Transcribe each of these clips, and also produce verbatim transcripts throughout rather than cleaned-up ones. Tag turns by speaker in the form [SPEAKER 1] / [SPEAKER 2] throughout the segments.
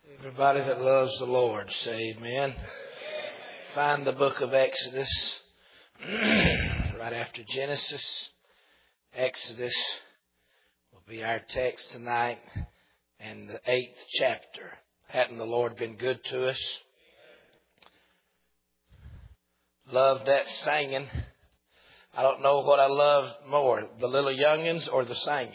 [SPEAKER 1] Everybody that loves the Lord, say amen. Find the book of Exodus right after Genesis. Exodus will be our text tonight, and the eighth chapter. Hadn't the Lord been good to us? Love that singing. I don't know what I love more, the little youngins or the singing.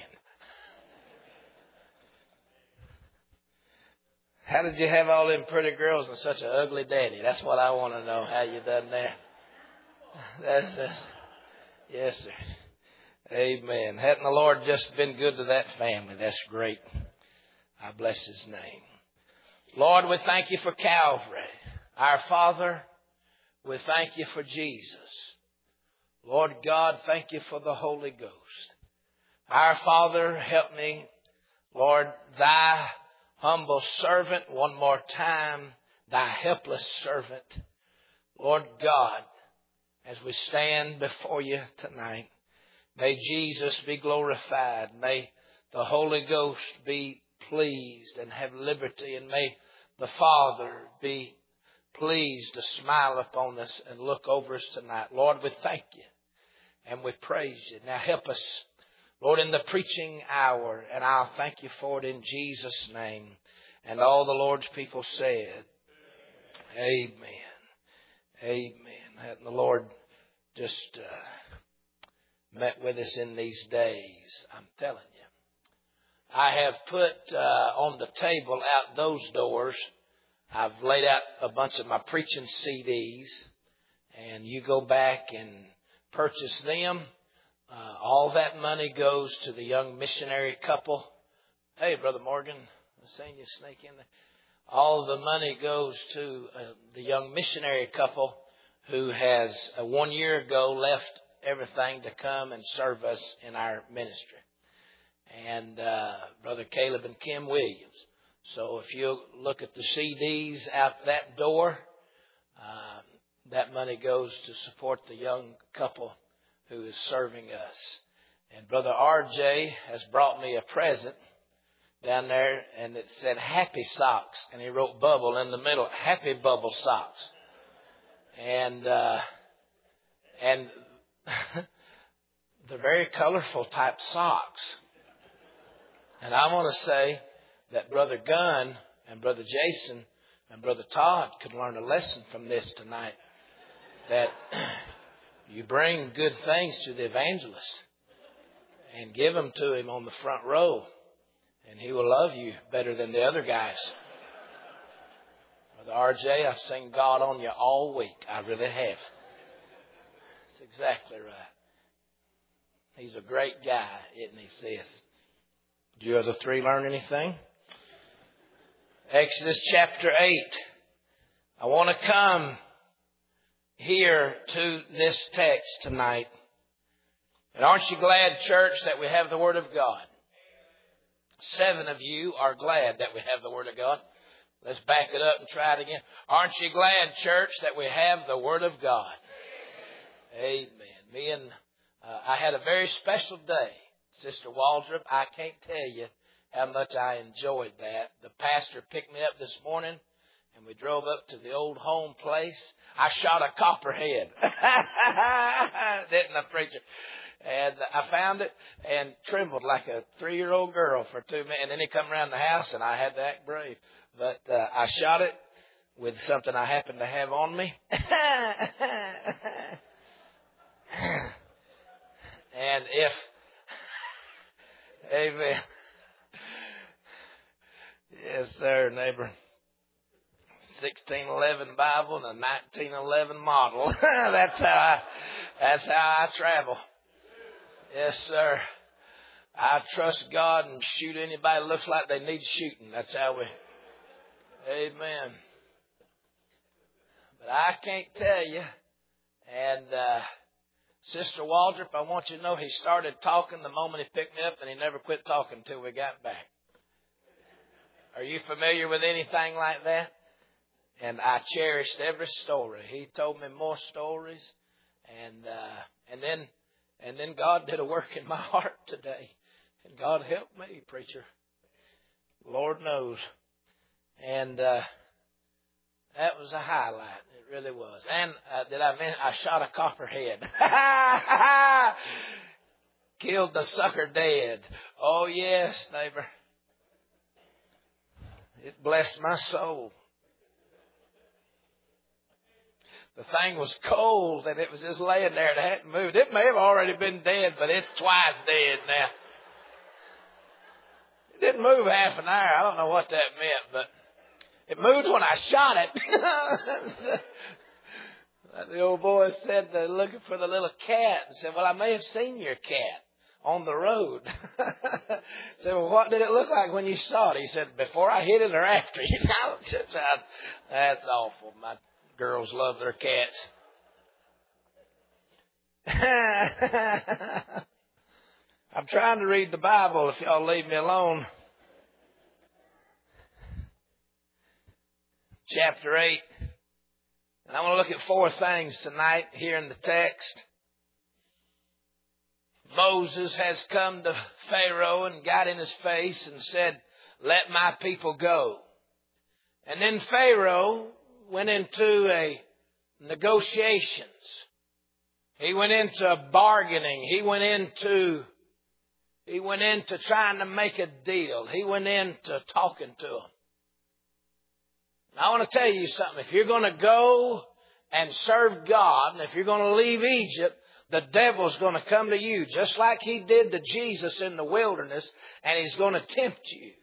[SPEAKER 1] How did you have all them pretty girls and such an ugly daddy? That's what I want to know, how you done that. That's, that's, yes, sir. Amen. Hadn't the Lord just been good to that family? That's great. I bless His name. Lord, we thank You for Calvary. Our Father, we thank You for Jesus. Lord God, thank You for the Holy Ghost. Our Father, help me, Lord, Thy humble servant, one more time, Thy helpless servant. Lord God, as we stand before You tonight, may Jesus be glorified. May the Holy Ghost be pleased and have liberty. And may the Father be pleased to smile upon us and look over us tonight. Lord, we thank You and we praise You. Now help us, Lord, in the preaching hour, and I'll thank You for it in Jesus' name. And all the Lord's people said, amen. Amen. Hadn't the Lord just uh, met with us in these days? I'm telling you. I have put uh, on the table out those doors, I've laid out a bunch of my preaching C Ds, and you go back and purchase them. Uh, all that money goes to the young missionary couple. Hey, Brother Morgan, I've seen you sneak in there. All the money goes to uh, the young missionary couple who has uh, one year ago left everything to come and serve us in our ministry. And uh, Brother Caleb and Kim Williams. So if you look at the C Ds out that door, uh, that money goes to support the young couple who is serving us. And Brother R J has brought me a present down there, and it said Happy Socks, and he wrote Bubble in the middle, Happy Bubble Socks. And uh, and they're very colorful type socks. And I want to say that Brother Gunn and Brother Jason and Brother Todd could learn a lesson from this tonight. That you bring good things to the evangelist and give them to him on the front row, and he will love you better than the other guys. Brother R J, I've seen God on you all week. I really have. That's exactly right. He's a great guy, isn't he, sis? Did you other three learn anything? Exodus chapter eight. I want to come here to this text tonight. And aren't you glad, church, that we have the Word of God? Seven of you are glad that we have the Word of God. Let's back it up and try it again. Aren't you glad, church, that we have the Word of God? Amen. Me and uh, I had a very special day, Sister Waldrop. I can't tell you how much I enjoyed that. The pastor picked me up this morning, and we drove up to the old home place. I shot a copperhead. Didn't I, preacher? And I found it and trembled like a three-year-old girl for two minutes. And then he come around the house, and I had to act brave. But uh, I shot it with something I happened to have on me. And if, amen. Yes, sir, neighbor. sixteen eleven Bible and a nineteen eleven model. That's how I, that's how I travel. Yes, sir. I trust God and shoot anybody that looks like they need shooting. That's how we. Amen. But I can't tell you. And uh, Sister Waldrop, I want you to know he started talking the moment he picked me up, and he never quit talking until we got back. Are you familiar with anything like that? And I cherished every story. He told me more stories. And uh, and then and then God did a work in my heart today. And God helped me, preacher. Lord knows. And uh, that was a highlight. It really was. And uh, did I mention, I shot a copperhead. Killed the sucker dead. Oh, yes, neighbor. It blessed my soul. The thing was cold and it was just laying there. It hadn't moved. It may have already been dead, but it's twice dead now. It didn't move half an hour. I don't know what that meant, but it moved when I shot it. The old boy said they're looking for the little cat and said, well, I may have seen your cat on the road. I said, well, what did it look like when you saw it? He said, before I hit it or after you. That's awful. My girls love their cats. I'm trying to read the Bible if y'all leave me alone. Chapter eight. And I want to look at four things tonight here in the text. Moses has come to Pharaoh and got in his face and said, let my people go. And then Pharaoh went into a negotiations. He went into bargaining. He went into, he went into trying to make a deal. He went into talking to them. Now, I want to tell you something. If you're going to go and serve God, and if you're going to leave Egypt, the devil's going to come to you just like he did to Jesus in the wilderness, and he's going to tempt you.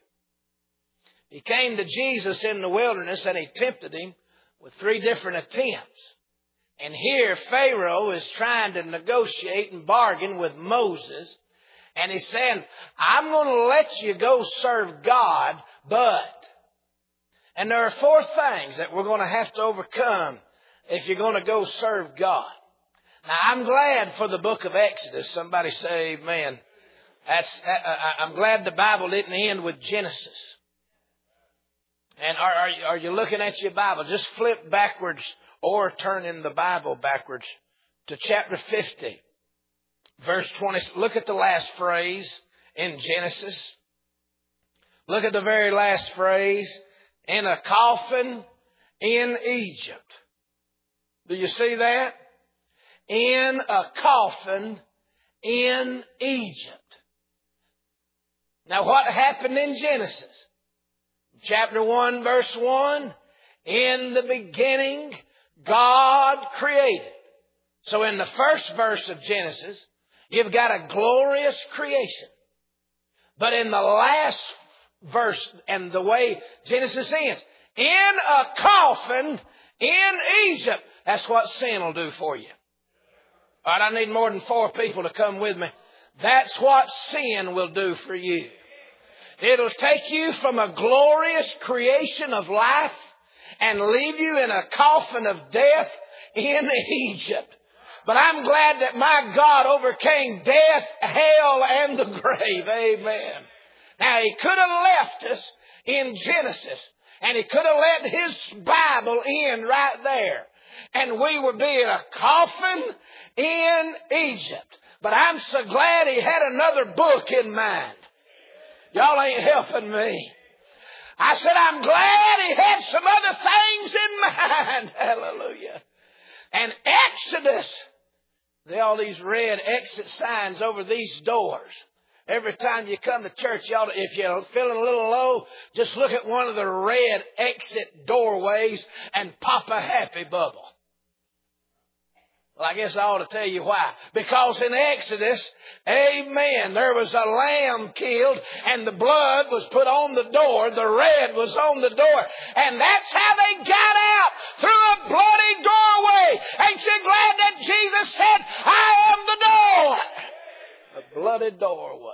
[SPEAKER 1] He came to Jesus in the wilderness and he tempted him with three different attempts. And here Pharaoh is trying to negotiate and bargain with Moses. And he's saying, I'm going to let you go serve God, but... And there are four things that we're going to have to overcome if you're going to go serve God. Now, I'm glad for the book of Exodus. Somebody say amen. That's, I'm glad the Bible didn't end with Genesis. And are, are, are you looking at your Bible? Just flip backwards or turn in the Bible backwards to chapter fifty, verse twenty. Look at the last phrase in Genesis. Look at the very last phrase. In a coffin in Egypt. Do you see that? In a coffin in Egypt. Now what happened in Genesis? Chapter one, verse one. In the beginning, God created. So in the first verse of Genesis, you've got a glorious creation. But in the last verse and the way Genesis ends, in a coffin in Egypt. That's what sin will do for you. All right, I need more than four people to come with me. That's what sin will do for you. It'll take you from a glorious creation of life and leave you in a coffin of death in Egypt. But I'm glad that my God overcame death, hell, and the grave. Amen. Now, he could have left us in Genesis, and he could have let his Bible end right there, and we would be in a coffin in Egypt. But I'm so glad he had another book in mind. Y'all ain't helping me. I said, I'm glad he had some other things in mind. Hallelujah. And Exodus, there are all these red exit signs over these doors. Every time you come to church, you ought to, if you're feeling a little low, just look at one of the red exit doorways and pop a happy bubble. Well, I guess I ought to tell you why. Because in Exodus, amen, there was a lamb killed and the blood was put on the door. The red was on the door. And that's how they got out, through a bloody doorway. Ain't you glad that Jesus said, I am the door? A bloody doorway.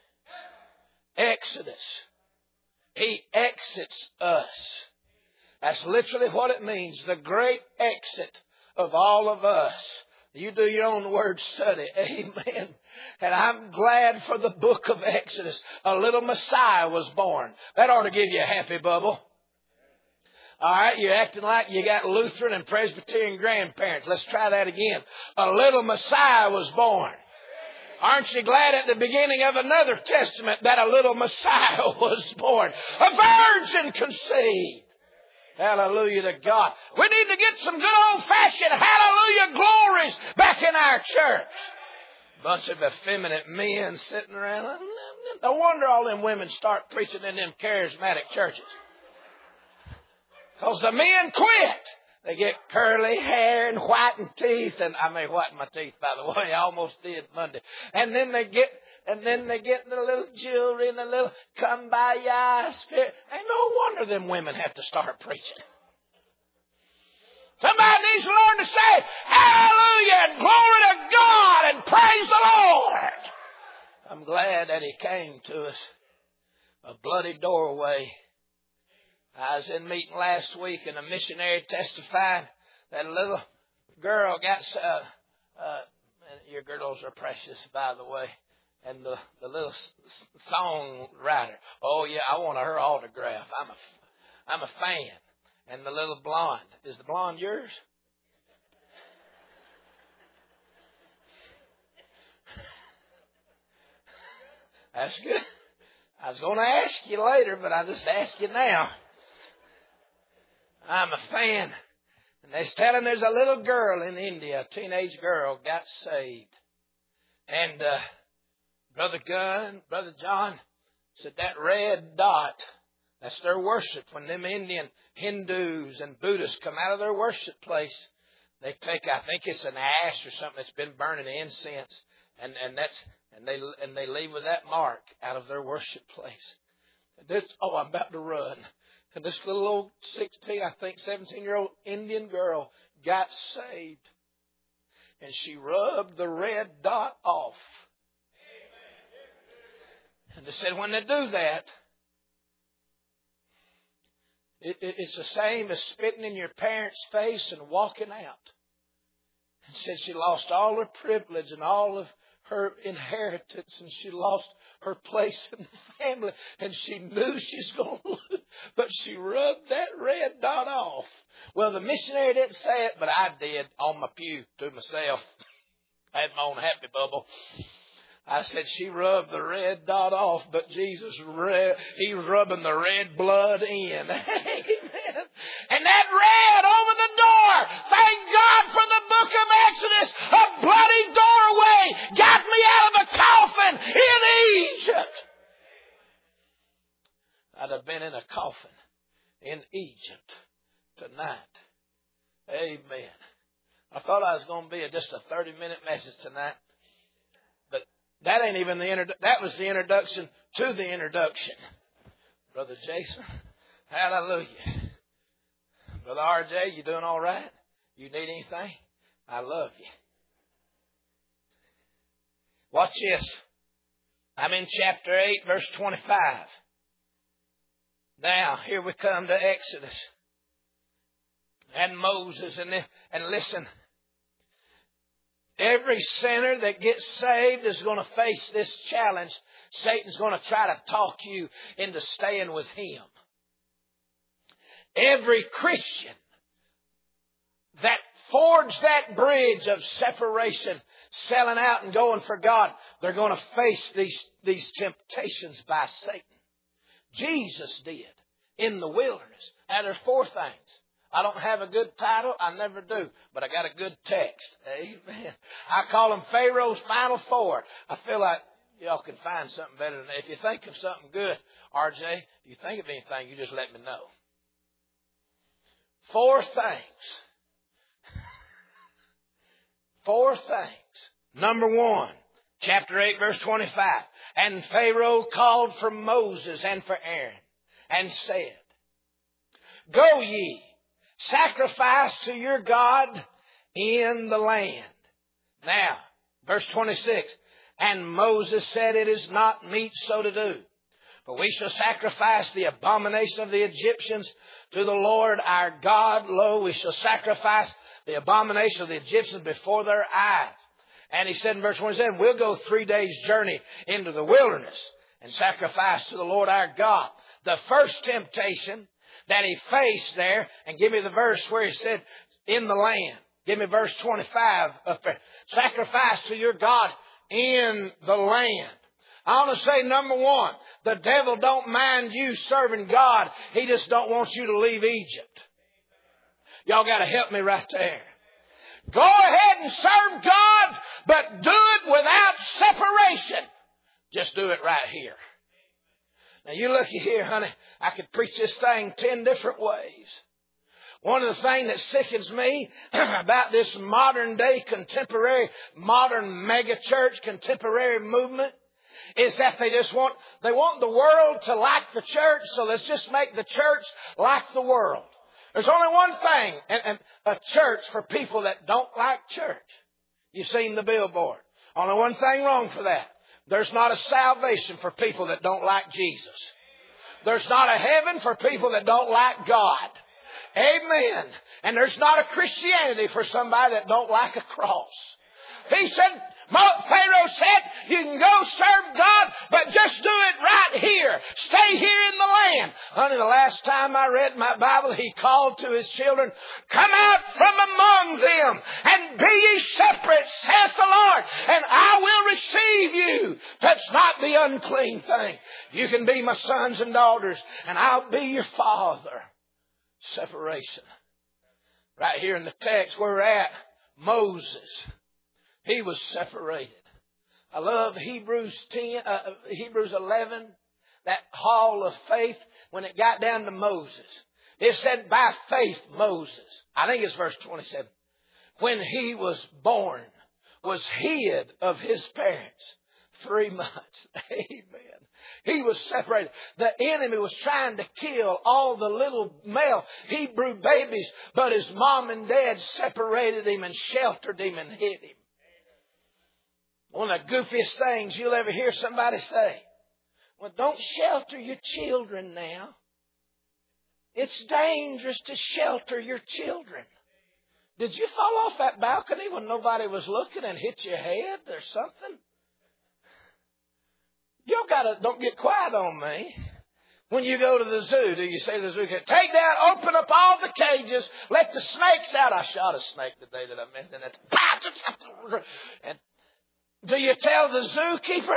[SPEAKER 1] Exodus. He exits us. That's literally what it means. The great exit of all of us. You do your own word study. Amen. And I'm glad for the book of Exodus. A little Messiah was born. That ought to give you a happy bubble. All right, you're acting like you got Lutheran and Presbyterian grandparents. Let's try that again. A little Messiah was born. Aren't you glad at the beginning of another testament that a little Messiah was born? A virgin conceived. Hallelujah to God. We need to get some good old-fashioned hallelujah glories back in our church. Bunch of effeminate men sitting around. No wonder all them women start preaching in them charismatic churches. Because the men quit. They get curly hair and whitened teeth, and I may whiten my teeth, by the way. I almost did Monday. And then they get, and then they get the little jewelry and the little kumbaya spirit. And no wonder them women have to start preaching. Somebody needs to learn to say hallelujah and glory to God and praise the Lord. I'm glad that He came to us. A bloody doorway. I was in a meeting last week, and a missionary testified that a little girl got, uh, uh, your girls are precious, by the way, and the, the little songwriter, oh yeah, I want her autograph. I'm a, I'm a fan. And the little blonde, is the blonde yours? That's good. I was going to ask you later, but I just ask you now. I'm a fan. And they're telling there's a little girl in India, a teenage girl, got saved. And uh, Brother Gunn, Brother John said that red dot, that's their worship. When them Indian Hindus and Buddhists come out of their worship place, they take, I think it's an ash or something that's been burning incense, and and that's and they and they leave with that mark out of their worship place. And this, oh, I'm about to run. And this little old sixteen, I think seventeen-year-old Indian girl got saved. And she rubbed the red dot off. And they said when they do that, it, it, it's the same as spitting in your parents' face and walking out. And said she lost all her privilege and all of her inheritance, and she lost her place in the family, and she knew she's going to lose, but she rubbed that red dot off. Well, the missionary didn't say it, but I did on my pew to myself. I had my own happy bubble. I said she rubbed the red dot off, but Jesus, re- He was rubbing the red blood in. Amen. And that red over the door, thank God for the book of Exodus, a bloody doorway got me out of a coffin in Egypt. I'd have been in a coffin in Egypt tonight. Amen. I thought I was going to be a, just a thirty-minute message tonight. That ain't even the introdu- that was the introduction to the introduction. Brother Jason, hallelujah. Brother R J, you doing all right? You need anything? I love you. Watch this. I'm in chapter eight, verse twenty-five. Now, here we come to Exodus. And Moses, and, and listen. Every sinner that gets saved is going to face this challenge. Satan's going to try to talk you into staying with him. Every Christian that forged that bridge of separation, selling out and going for God, they're going to face these, these temptations by Satan. Jesus did in the wilderness. Now there's four things. I don't have a good title. I never do. But I got a good text. Amen. I call them Pharaoh's Final Four. I feel like y'all can find something better than that. If you think of something good, R J, if you think of anything, you just let me know. Four things. Four things. Number one, chapter eight, verse twenty-five. And Pharaoh called for Moses and for Aaron and said, Go ye. Sacrifice to your God in the land. Now, verse twenty-six. And Moses said, It is not meet so to do. For we shall sacrifice the abomination of the Egyptians to the Lord our God. Lo, we shall sacrifice the abomination of the Egyptians before their eyes. And he said in verse twenty-seven, We'll go three days' journey into the wilderness and sacrifice to the Lord our God. The first temptation that he faced there, and give me the verse where he said, in the land. Give me verse twenty-five up there. Sacrifice to your God in the land. I want to say, number one, the devil don't mind you serving God. He just don't want you to leave Egypt. Y'all got to help me right there. Go ahead and serve God, but do it without separation. Just do it right here. Now you looky here, honey. I could preach this thing ten different ways. One of the things that sickens me about this modern day contemporary, modern mega church contemporary movement is that they just want, they want the world to like the church, so let's just make the church like the world. There's only one thing, and, and a church for people that don't like church. You've seen the billboard. Only one thing wrong for that. There's not a salvation for people that don't like Jesus. There's not a heaven for people that don't like God. Amen. And there's not a Christianity for somebody that don't like a cross. He said, Pharaoh said, you can go serve God, but just do it right here. Stay here in the land. Honey, the last time I read my Bible, he called to his children, come out from among them and be ye separate, saith the Lord, and I will receive you. Touch not the unclean thing. You can be my sons and daughters, and I'll be your father. Separation. Right here in the text where we're at, Moses. He was separated. I love Hebrews ten, uh, Hebrews eleven, that hall of faith, when it got down to Moses. It said, by faith Moses, I think it's verse twenty-seven, when he was born, was hid of his parents three months. Amen. He was separated. The enemy was trying to kill all the little male Hebrew babies, but his mom and dad separated him and sheltered him and hid him. One of the goofiest things you'll ever hear somebody say, well, don't shelter your children now. It's dangerous to shelter your children. Did you fall off that balcony when nobody was looking and hit your head or something? Y'all gotta, don't get quiet on me. When you go to the zoo, do you say to the zoo, take down, open up all the cages, let the snakes out? I shot a snake the day that I met them. And do you tell the zookeeper?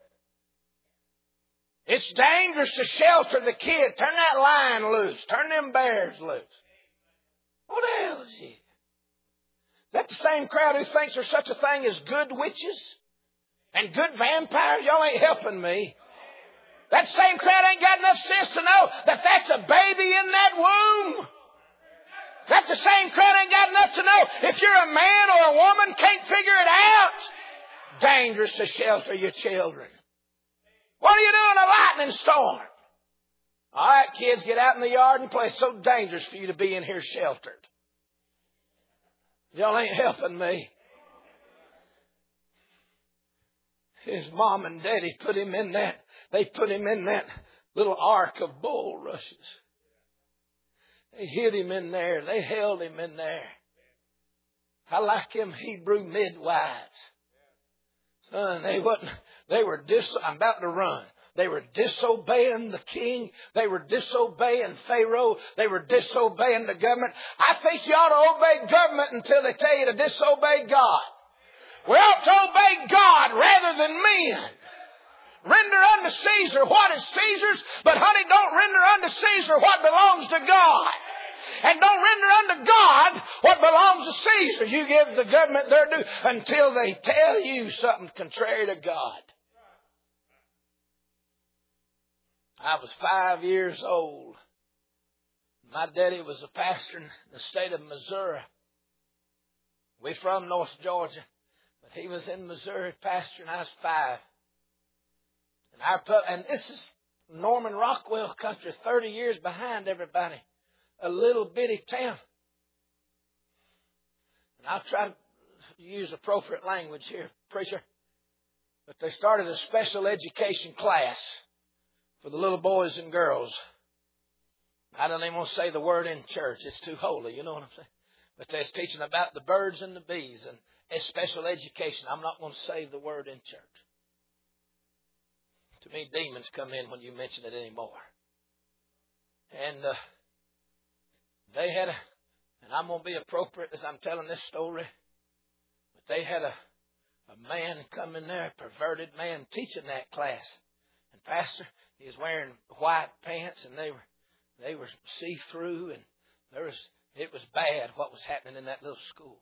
[SPEAKER 1] It's dangerous to shelter the kid. Turn that lion loose. Turn them bears loose. What the hell is he? Is that the same crowd who thinks there's such a thing as good witches and good vampires? Y'all ain't helping me. That same crowd ain't got enough sense to know that that's a baby in that womb. That the same crowd ain't got enough to know if you're a man or a woman, can't figure it out. Dangerous to shelter your children. What are you doing in a lightning storm? All right, kids, get out in the yard and play. It's so dangerous for you to be in here sheltered. Y'all ain't helping me. His mom and daddy put him in that. They put him in that little ark of bulrushes. They hid him in there. They held him in there. I like them Hebrew midwives. Son, they wasn't, they were dis, I'm about to run. They were disobeying the king. They were disobeying Pharaoh. They were disobeying the government. I think you ought to obey government until they tell you to disobey God. We ought to obey God rather than men. Render unto Caesar what is Caesar's, but honey, don't render unto Caesar what belongs to God. And don't render unto God what belongs to Caesar. You give the government their due until they tell you something contrary to God. I was five years old. My daddy was a pastor in the state of Missouri. We're from North Georgia, but he was in Missouri pastoring. I was five. And our and this is Norman Rockwell country, thirty years behind everybody. A little bitty town. And I'll try to use appropriate language here, preacher. But they started a special education class for the little boys and girls. I don't even want to say the word in church. It's too holy, you know what I'm saying? But they're teaching about the birds and the bees and a special education. I'm not going to say the word in church. To me, demons come in when you mention it anymore. And uh, they had a, and I'm going to be appropriate as I'm telling this story, but they had a, a man come in there, a perverted man, teaching that class. And pastor, he was wearing white pants, and they were they were see-through, and there was it was bad what was happening in that little school.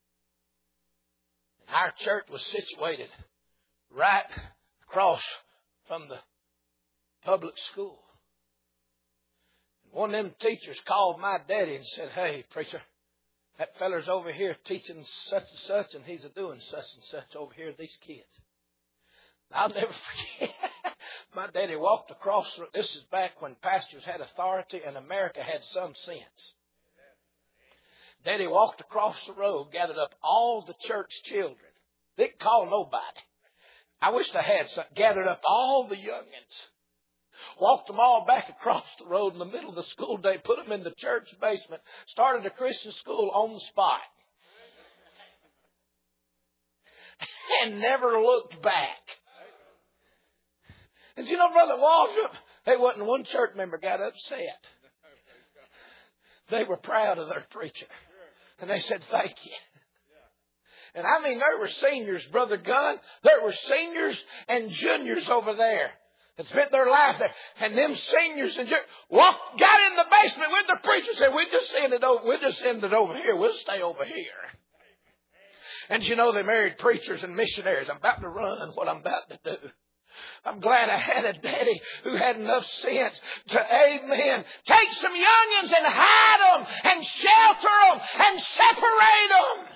[SPEAKER 1] And our church was situated right across from the public school. And one of them teachers called my daddy and said, "Hey, preacher, that feller's over here teaching such and such, and he's a doing such and such over here with these kids." I'll never forget. My daddy walked across. This is back when pastors had authority and America had some sense. Daddy walked across the road, gathered up all the church children. Didn't call nobody. I wish I had some. Gathered up all the youngins. Walked them all back across the road in the middle of the school day, put them in the church basement, started a Christian school on the spot. And never looked back. And you know, Brother Waldrop, they wasn't one church member got upset. They were proud of their preacher. And they said, "Thank you." And I mean, there were seniors, Brother Gunn. There were seniors and juniors over there that spent their life there. And them seniors and juniors walked, got in the basement with the preacher, said, "We'll just send it over, we'll just send it over here. We'll stay over here." And you know, they married preachers and missionaries. I'm about to run what I'm about to do. I'm glad I had a daddy who had enough sense to, amen, take some youngins and hide them and shelter them and separate them.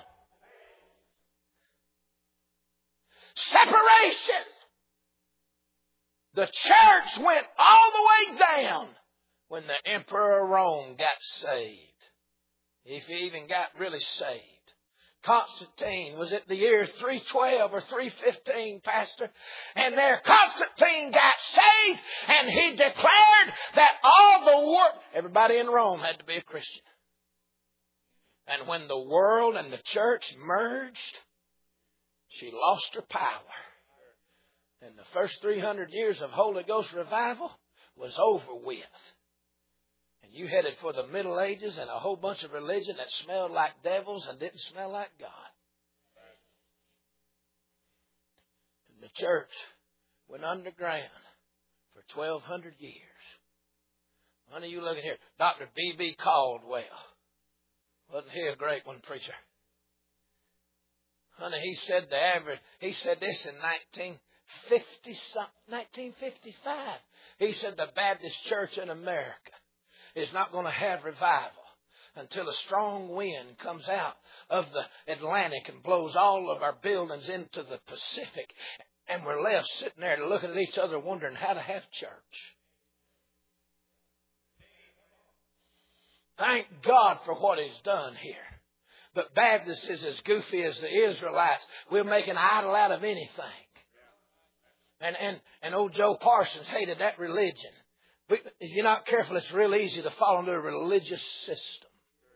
[SPEAKER 1] Separation. The church went all the way down when the Emperor of Rome got saved. If he even got really saved. Constantine was it the year three twelve or three fifteen, Pastor? And there Constantine got saved, and he declared that all the world, everybody in Rome had to be a Christian. And when the world and the church merged, she lost her power. And the first three hundred years of Holy Ghost revival was over with. And you headed for the Middle Ages and a whole bunch of religion that smelled like devils and didn't smell like God. And the church went underground for twelve hundred years. Honey, you looking here. Doctor B B Caldwell. Wasn't he a great one, preacher? Honey, he said the average, he said this in nineteen fifty something, nineteen fifty-five. He said the Baptist Church in America is not going to have revival until a strong wind comes out of the Atlantic and blows all of our buildings into the Pacific. And we're left sitting there looking at each other wondering how to have church. Thank God for what He's done here. But Baptists is as goofy as the Israelites. We'll make an idol out of anything. And, and, and old Joe Parsons hated that religion. But if you're not careful, it's real easy to fall into a religious system.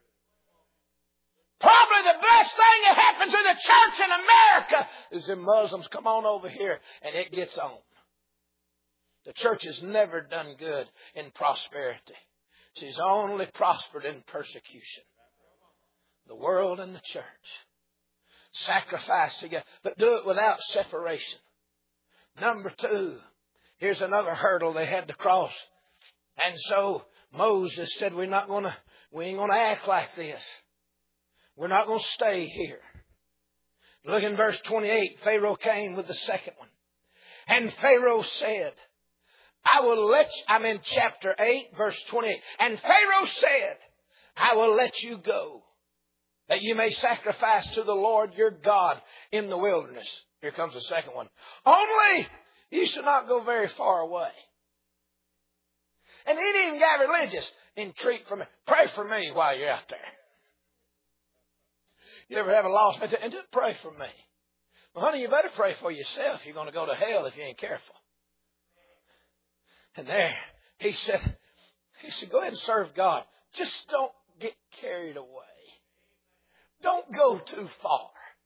[SPEAKER 1] Probably the best thing that happens to the church in America is the Muslims come on over here and it gets on. The church has never done good in prosperity. She's only prospered in persecution. The world and the church. Sacrifice together, but do it without separation. Number two, here's another hurdle they had to cross. And so Moses said, we're not going to, we ain't going to act like this. We're not going to stay here. Look in verse twenty-eight. Pharaoh came with the second one. And Pharaoh said, I will let you, I'm in chapter eight, verse twenty-eight. And Pharaoh said, I will let you go, that you may sacrifice to the Lord your God in the wilderness. Here comes the second one. Only you should not go very far away. And he didn't even get religious. Entreat for me. Pray for me while you're out there. You ever have a lost man? And just pray for me. Well, honey, you better pray for yourself. You're going to go to hell if you ain't careful. And there, he said, he said, go ahead and serve God. Just don't get carried away. Don't go too far.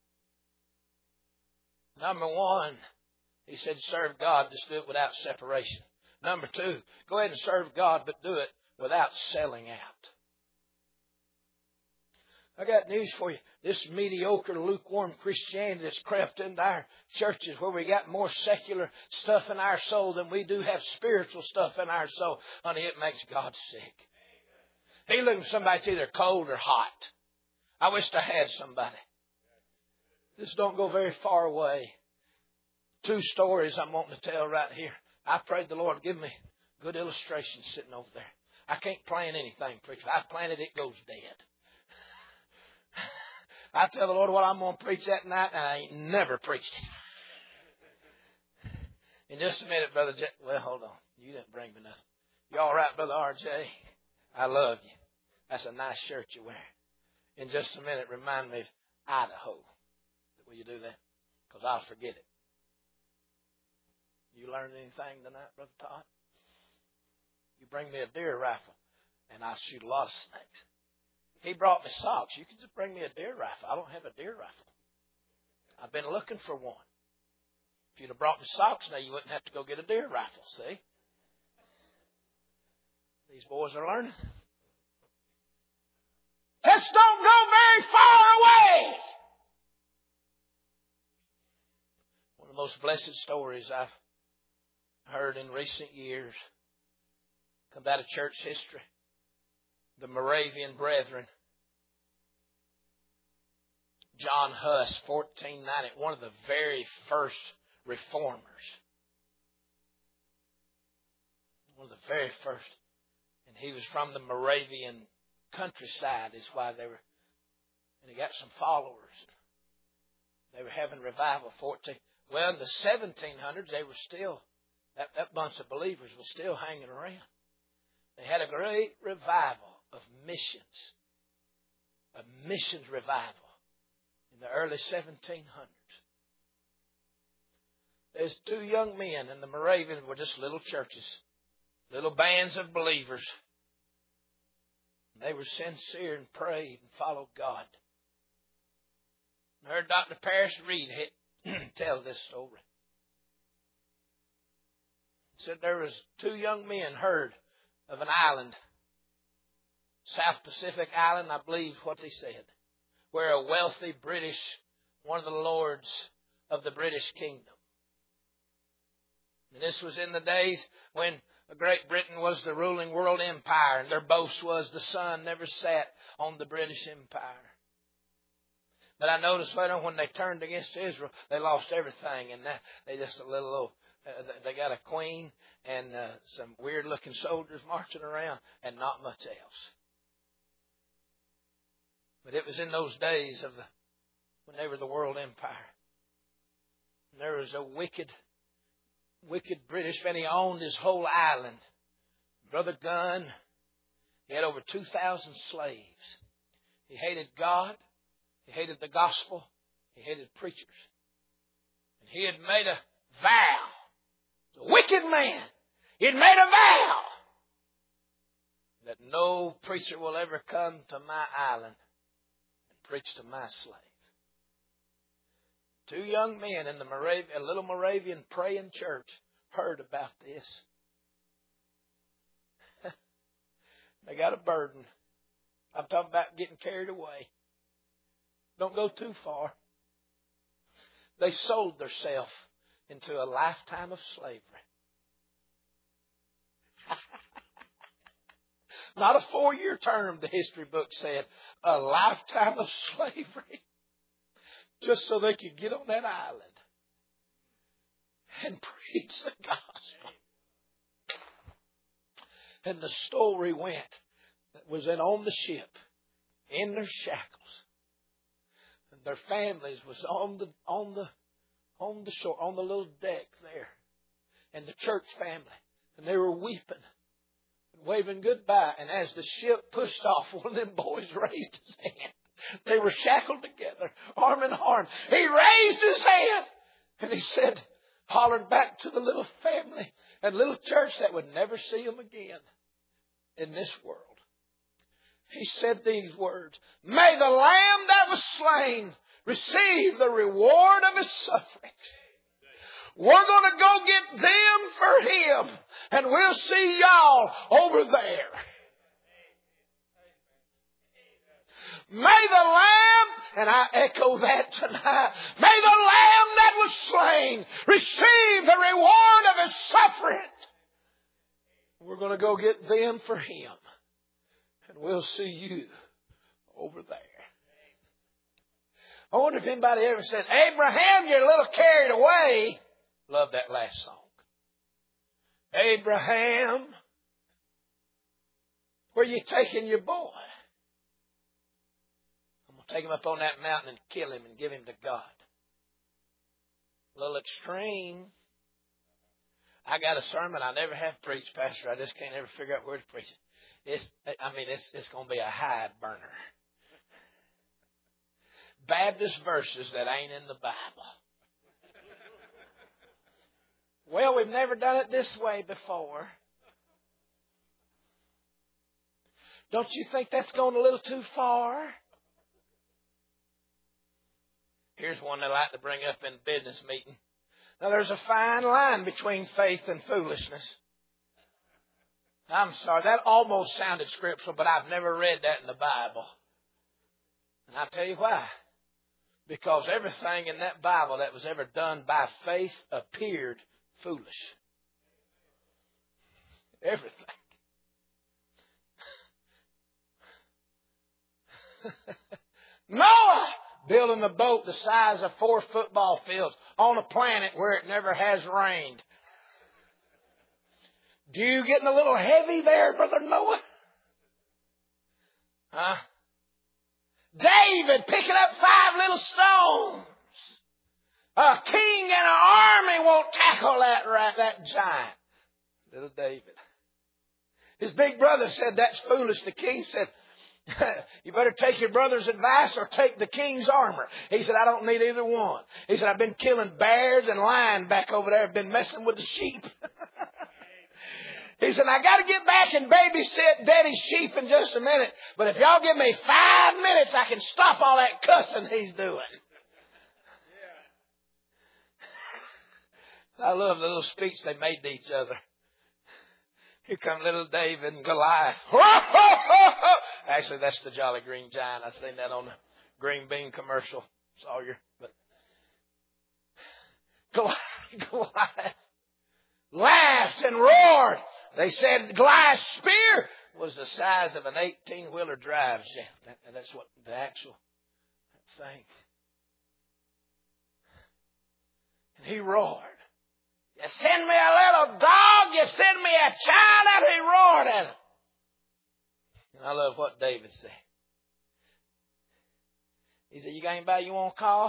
[SPEAKER 1] Number one, he said, serve God. Just do it without separation. Number two, go ahead and serve God, but do it without selling out. I got news for you. This mediocre, lukewarm Christianity that's crept into our churches where we got more secular stuff in our soul than we do have spiritual stuff in our soul. Honey, it makes God sick. He looking for somebody that's either cold or hot. I wished I had somebody. This don't go very far away. Two stories I'm wanting to tell right here. I prayed the Lord give me good illustrations sitting over there. I can't plan anything, preacher. If I plan it, it goes dead. I tell the Lord what I'm going to preach that night, and I ain't never preached it. In just a minute, Brother J. Well, hold on. You didn't bring me nothing. You all right, Brother R J? I love you. That's a nice shirt you wear. In just a minute, remind me of Idaho. Will you do that? Because I'll forget it. You learned anything tonight, Brother Todd? You bring me a deer rifle, and I'll shoot a lot of snakes. He brought me socks. You can just bring me a deer rifle. I don't have a deer rifle. I've been looking for one. If you'd have brought me socks, now you wouldn't have to go get a deer rifle, see? These boys are learning. Just don't go very far away. One of the most blessed stories I've heard in recent years comes out of church history. The Moravian Brethren. John Huss, fourteen ninety, one of the very first reformers. One of the very first. And he was from the Moravian countryside is why they were, and he got some followers. They were having revival fourteen. Well, in the seventeen hundreds, they were still, that, that bunch of believers was still hanging around. They had a great revival of missions. A missions revival in the early seventeen hundreds. There's two young men, and the Moravians were just little churches, little bands of believers. They were sincere and prayed and followed God. I heard Doctor Paris Reed tell this story. He said there was two young men heard of an island, South Pacific Island, I believe what they said, where a wealthy British, one of the lords of the British kingdom. And this was in the days when Great Britain was the ruling world empire, and their boast was the sun never set on the British Empire. But I noticed later on when they turned against Israel, they lost everything, and now they just a little old. Uh, they got a queen and uh, some weird-looking soldiers marching around, and not much else. But it was in those days of the when they were the world empire. And there was a wicked, wicked British man. He owned his whole island. Brother Gunn, he had over two thousand slaves. He hated God. He hated the gospel. He hated preachers. And he had made a vow. A wicked man. He had made a vow that no preacher will ever come to my island and preach to my slaves. Two young men in the Moravian, a little Moravian praying church heard about this. They got a burden. I'm talking about getting carried away. Don't go too far. They sold themselves into a lifetime of slavery. Not a four-year term, the history book said. A lifetime of slavery. Just so they could get on that island and preach the gospel. And the story went that was in on the ship, in their shackles. And their families was on the on the on the shore, on the little deck there. And the church family. And they were weeping and waving goodbye. And as the ship pushed off, one of them boys raised his hand. They were shackled together, arm in arm. He raised his hand and he said, hollered back to the little family and little church that would never see him again in this world. He said these words, "May the Lamb that was slain receive the reward of his sufferings. We're going to go get them for him, and we'll see y'all over there." May the Lamb, and I echo that tonight, may the Lamb that was slain receive the reward of His suffering. We're going to go get them for Him. And we'll see you over there. I wonder if anybody ever said, Abraham, you're a little carried away. Love that last song. Abraham, where you taking your boy? I'm going to take him up on that mountain and kill him and give him to God. A little extreme. I got a sermon I never have preached, Pastor. I just can't ever figure out where to preach it. It's, I mean, it's, it's going to be a hide burner. Baptist verses that ain't in the Bible. Well, we've never done it this way before. Don't you think that's going a little too far? Here's one they like to bring up in business meeting. Now, there's a fine line between faith and foolishness. I'm sorry, that almost sounded scriptural, but I've never read that in the Bible. And I'll tell you why. Because everything in that Bible that was ever done by faith appeared foolish. Everything. Noah building a boat the size of four football fields on a planet where it never has rained. Do you getting a little heavy there, Brother Noah? Huh? David picking up five little stones. A king and an army won't tackle that, right, that giant. Little David. His big brother said, that's foolish. The king said, you better take your brother's advice or take the king's armor. He said, I don't need either one. He said, I've been killing bears and lions back over there. I've been messing with the sheep. He said, I got to get back and babysit Daddy's sheep in just a minute. But if y'all give me five minutes, I can stop all that cussing he's doing. I love the little speech they made to each other. Here come little David and Goliath. Actually, that's the Jolly Green Giant. I've seen that on the green bean commercial. Sawyer. But Goliath, Goliath laughed and roared. They said Goliath's spear was the size of an eighteen-wheeler drive shaft. And that's what the actual thing. And he roared. You send me a little dog, you send me a child, and he roared at him. And I love what David said. He said, you got anybody you want to call?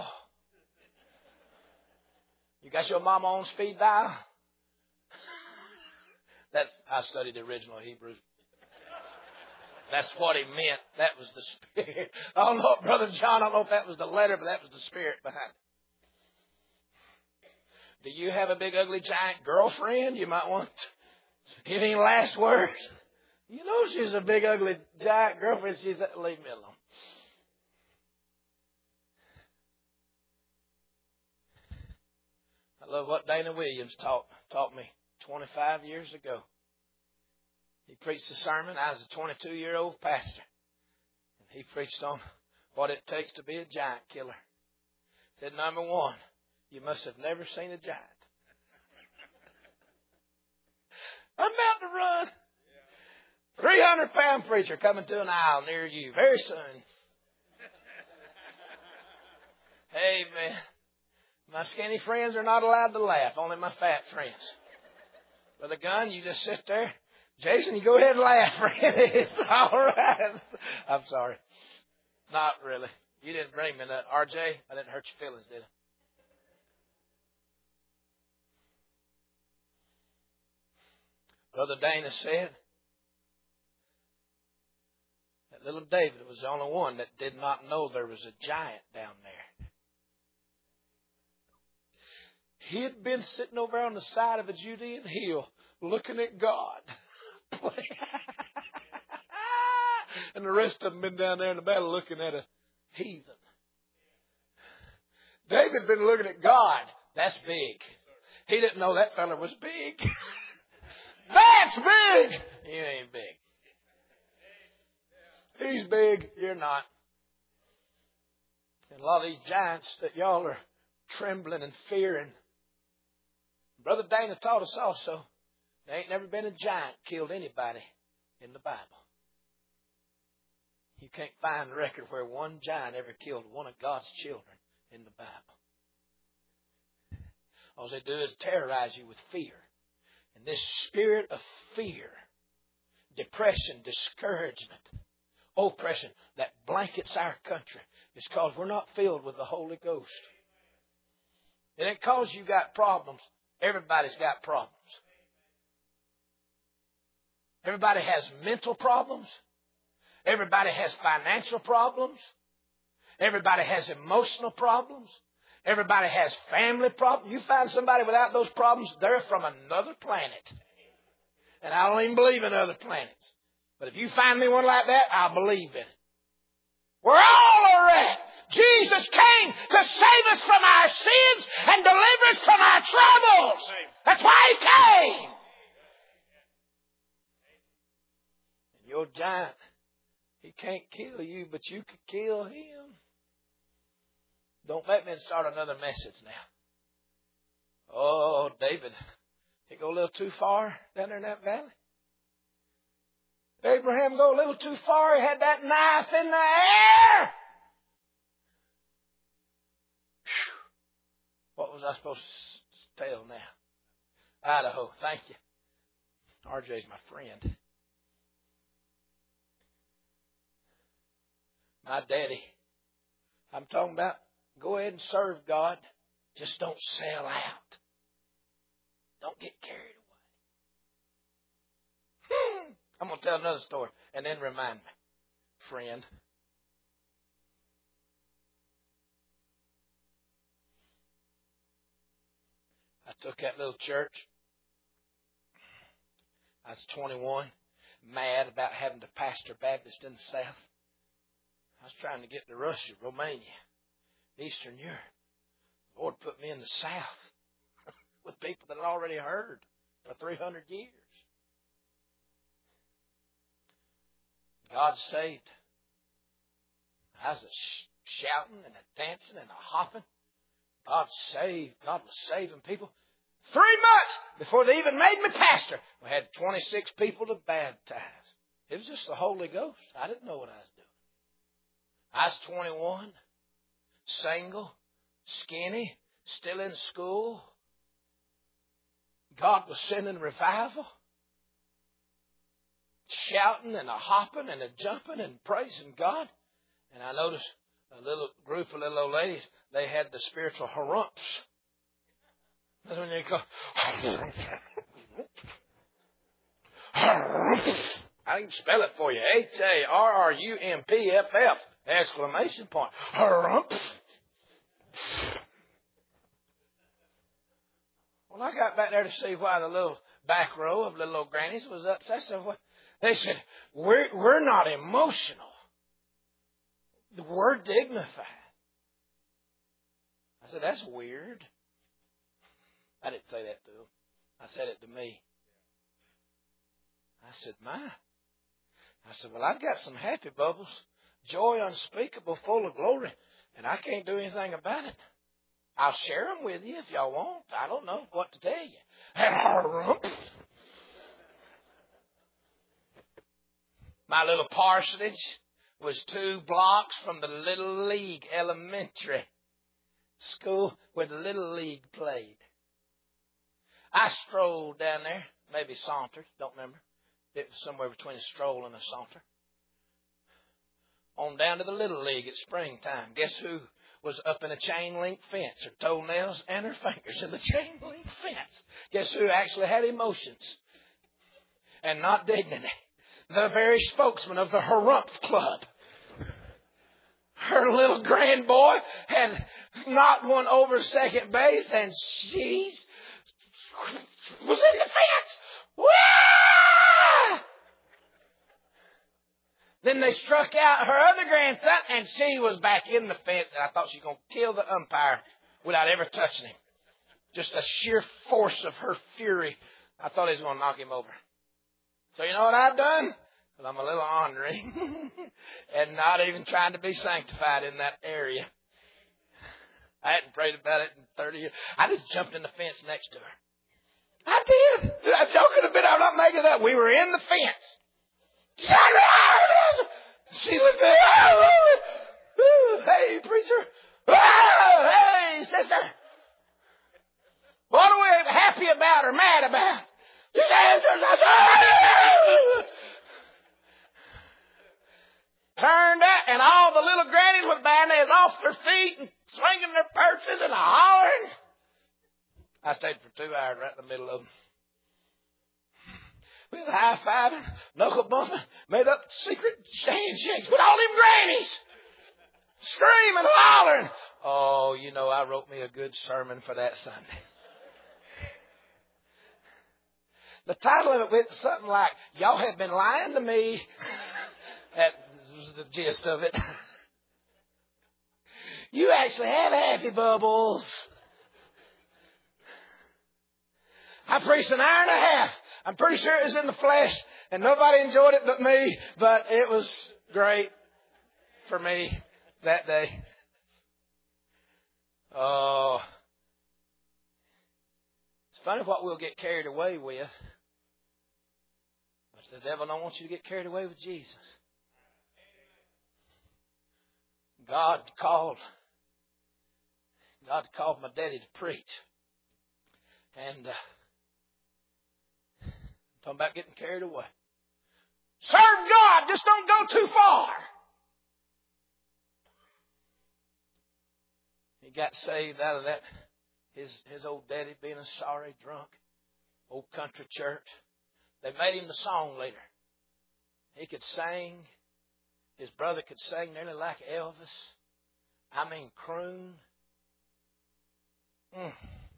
[SPEAKER 1] You got your mama on speed dial? That's, I studied the original Hebrew. That's what he meant. That was the spirit. I don't know, Brother John, I don't know if that was the letter, but that was the spirit behind it. Do you have a big, ugly, giant girlfriend? You might want to give any last words. You know she's a big, ugly, giant girlfriend. She's like, leave me alone. I love what Dana Williams taught, taught me twenty-five years ago. He preached a sermon. I was a twenty-two-year-old pastor. He preached on what it takes to be a giant killer. He said, number one, you must have never seen a giant. I'm about to run. three hundred pound preacher coming to an aisle near you very soon. Amen. My skinny friends are not allowed to laugh, only my fat friends. Brother Gunn, you just sit there. Jason, you go ahead and laugh, friend. It's all right. I'm sorry. Not really. You didn't bring me that. R J, I didn't hurt your feelings, did I? Brother Dana said that little David was the only one that did not know there was a giant down there. He had been sitting over on the side of a Judean hill looking at God. And the rest of them been down there in the battle looking at a heathen. David been looking at God. That's big. He didn't know that fella was big. That's big. You ain't big. He's big. You're not. And a lot of these giants that y'all are trembling and fearing. Brother Dana taught us also, there ain't never been a giant killed anybody in the Bible. You can't find a record where one giant ever killed one of God's children in the Bible. All they do is terrorize you with fear. And this spirit of fear, depression, discouragement, oppression that blankets our country is because we're not filled with the Holy Ghost. It ain't because you got problems. Everybody's got problems. Everybody has mental problems. Everybody has financial problems. Everybody has emotional problems. Everybody has family problems. You find somebody without those problems, they're from another planet. And I don't even believe in other planets. But if you find me one like that, I'll believe in it. We're all a wreck. Jesus came to save us from our sins and deliver us from our troubles. That's why He came. And your giant, he can't kill you, but you could kill him. Don't let me start another message now. Oh, David, did he go a little too far down there in that valley? Did Abraham go a little too far? He had that knife in the air. Whew. What was I supposed to tell now? Idaho, thank you. R J's my friend. My daddy. I'm talking about go ahead and serve God. Just don't sell out. Don't get carried away. I'm going to tell another story and then remind me, friend. I took that little church. I was twenty-one, mad about having to pastor Baptist in the South. I was trying to get to Russia, Romania, Eastern Europe. The Lord put me in the South with people that had already heard for three hundred years. God saved. I was a shouting and a dancing and a hopping. God saved. God was saving people. Three months before they even made me pastor, we had twenty-six people to baptize. It was just the Holy Ghost. I didn't know what I was doing. I was twenty-one, single, skinny, still in school. God was sending revival. Shouting and a hopping and a jumping and praising God. And I noticed a little group of little old ladies, they had the spiritual harumps. That's when they go, I can spell it for you. H A R R U M P F F, exclamation point. Harump. Well, I got back there to see why the little back row of little old grannies was upset. So what? They said, we're, we're not emotional. We're dignified. I said, that's weird. I didn't say that to them. I said it to me. I said, my. I said, well, I've got some happy bubbles, joy unspeakable, full of glory, and I can't do anything about it. I'll share them with you if y'all want. I don't know what to tell you. My little parsonage was two blocks from the Little League Elementary School where the Little League played. I strolled down there, maybe sauntered, don't remember. It was somewhere between a stroll and a saunter. On down to the Little League at springtime. Guess who was up in a chain link fence? Her toenails and her fingers in the chain link fence. Guess who actually had emotions and not dignity? The very spokesman of the Harumph Club. Her little grand boy had knocked one over second base, and she was in the fence. Wah! Then they struck out her other grandson, and she was back in the fence, and I thought she was going to kill the umpire without ever touching him. Just the sheer force of her fury. I thought he was going to knock him over. So you know what I've done? Well, I'm a little ornery and not even trying to be sanctified in that area. I hadn't prayed about it in thirty years. I just jumped in the fence next to her. I did. That joke could have been, I'm not making it up. We were in the fence. She looked at me. Oh, hey, preacher. Oh, hey, sister. What are we happy about or mad about? Turned out, and all the little grannies with band-aids off their feet and swinging their purses and hollering. I stayed for two hours right in the middle of them. We was high-fiving, knuckle-bumping, made up secret handshakes with all them grannies. Screaming, hollering. Oh, you know, I wrote me a good sermon for that Sunday. The title of it was something like, y'all have been lying to me. That was the gist of it. You actually have happy bubbles. I preached an hour and a half. I'm pretty sure it was in the flesh, and nobody enjoyed it but me, but it was great for me that day. Oh, it's funny what we'll get carried away with, but the devil don't want you to get carried away with Jesus. God called, God called my daddy to preach, and uh, talking about getting carried away. Serve God, just don't go too far. He got saved out of that, his his old daddy being a sorry drunk, old country church. They made him the song leader. He could sing. His brother could sing nearly like Elvis. I mean, croon. Mm.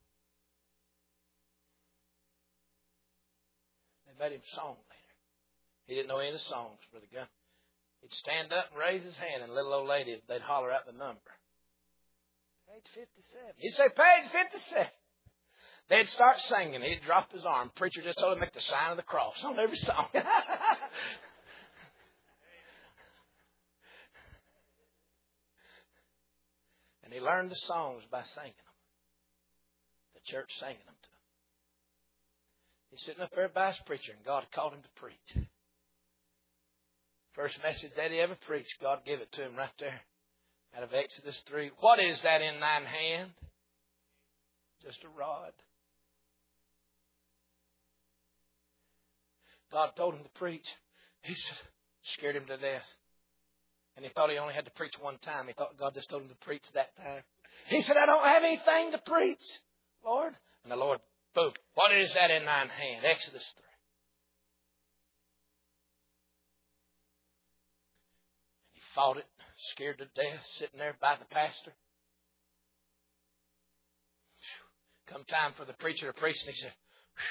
[SPEAKER 1] They made him song leader. He didn't know any of the songs, Brother Gunn. He'd stand up and raise his hand, and little old lady, they'd holler out the number. Page fifty-seven. He'd say, page fifty-seven. They'd start singing. He'd drop his arm. Preacher just told him to make the sign of the cross on every song. And he learned the songs by singing them. The church singing them to him. He's sitting up there by his preacher, and God called him to preach. First message that he ever preached, God gave it to him right there. Out of Exodus three. What is that in thine hand? Just a rod. God told him to preach. He just scared him to death. And he thought he only had to preach one time. He thought God just told him to preach that time. He said, I don't have anything to preach, Lord. And the Lord, boom, what is that in thine hand? Exodus three. And he fought it, scared to death, sitting there by the pastor. Come time for the preacher to preach, and he said,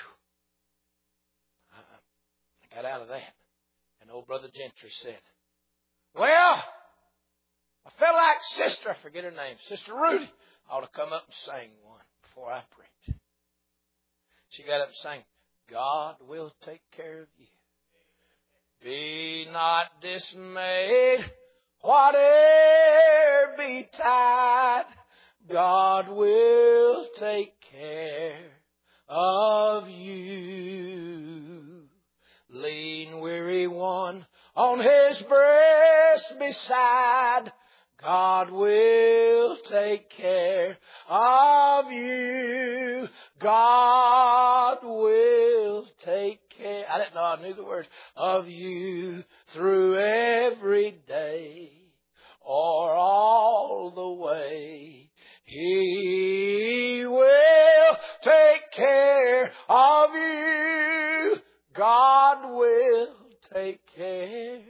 [SPEAKER 1] I got out of that. And old Brother Gentry said, well, I felt like Sister, I forget her name, Sister Rudy, ought to come up and sing one before I preach. She got up and sang, God will take care of you. Be not dismayed, whatever betide, God will take care of you. Lean, weary one on his breast beside, God will take care of you. God will take care, I didn't know I knew the words, of you through every day or all the way. He will take care of you. God will take care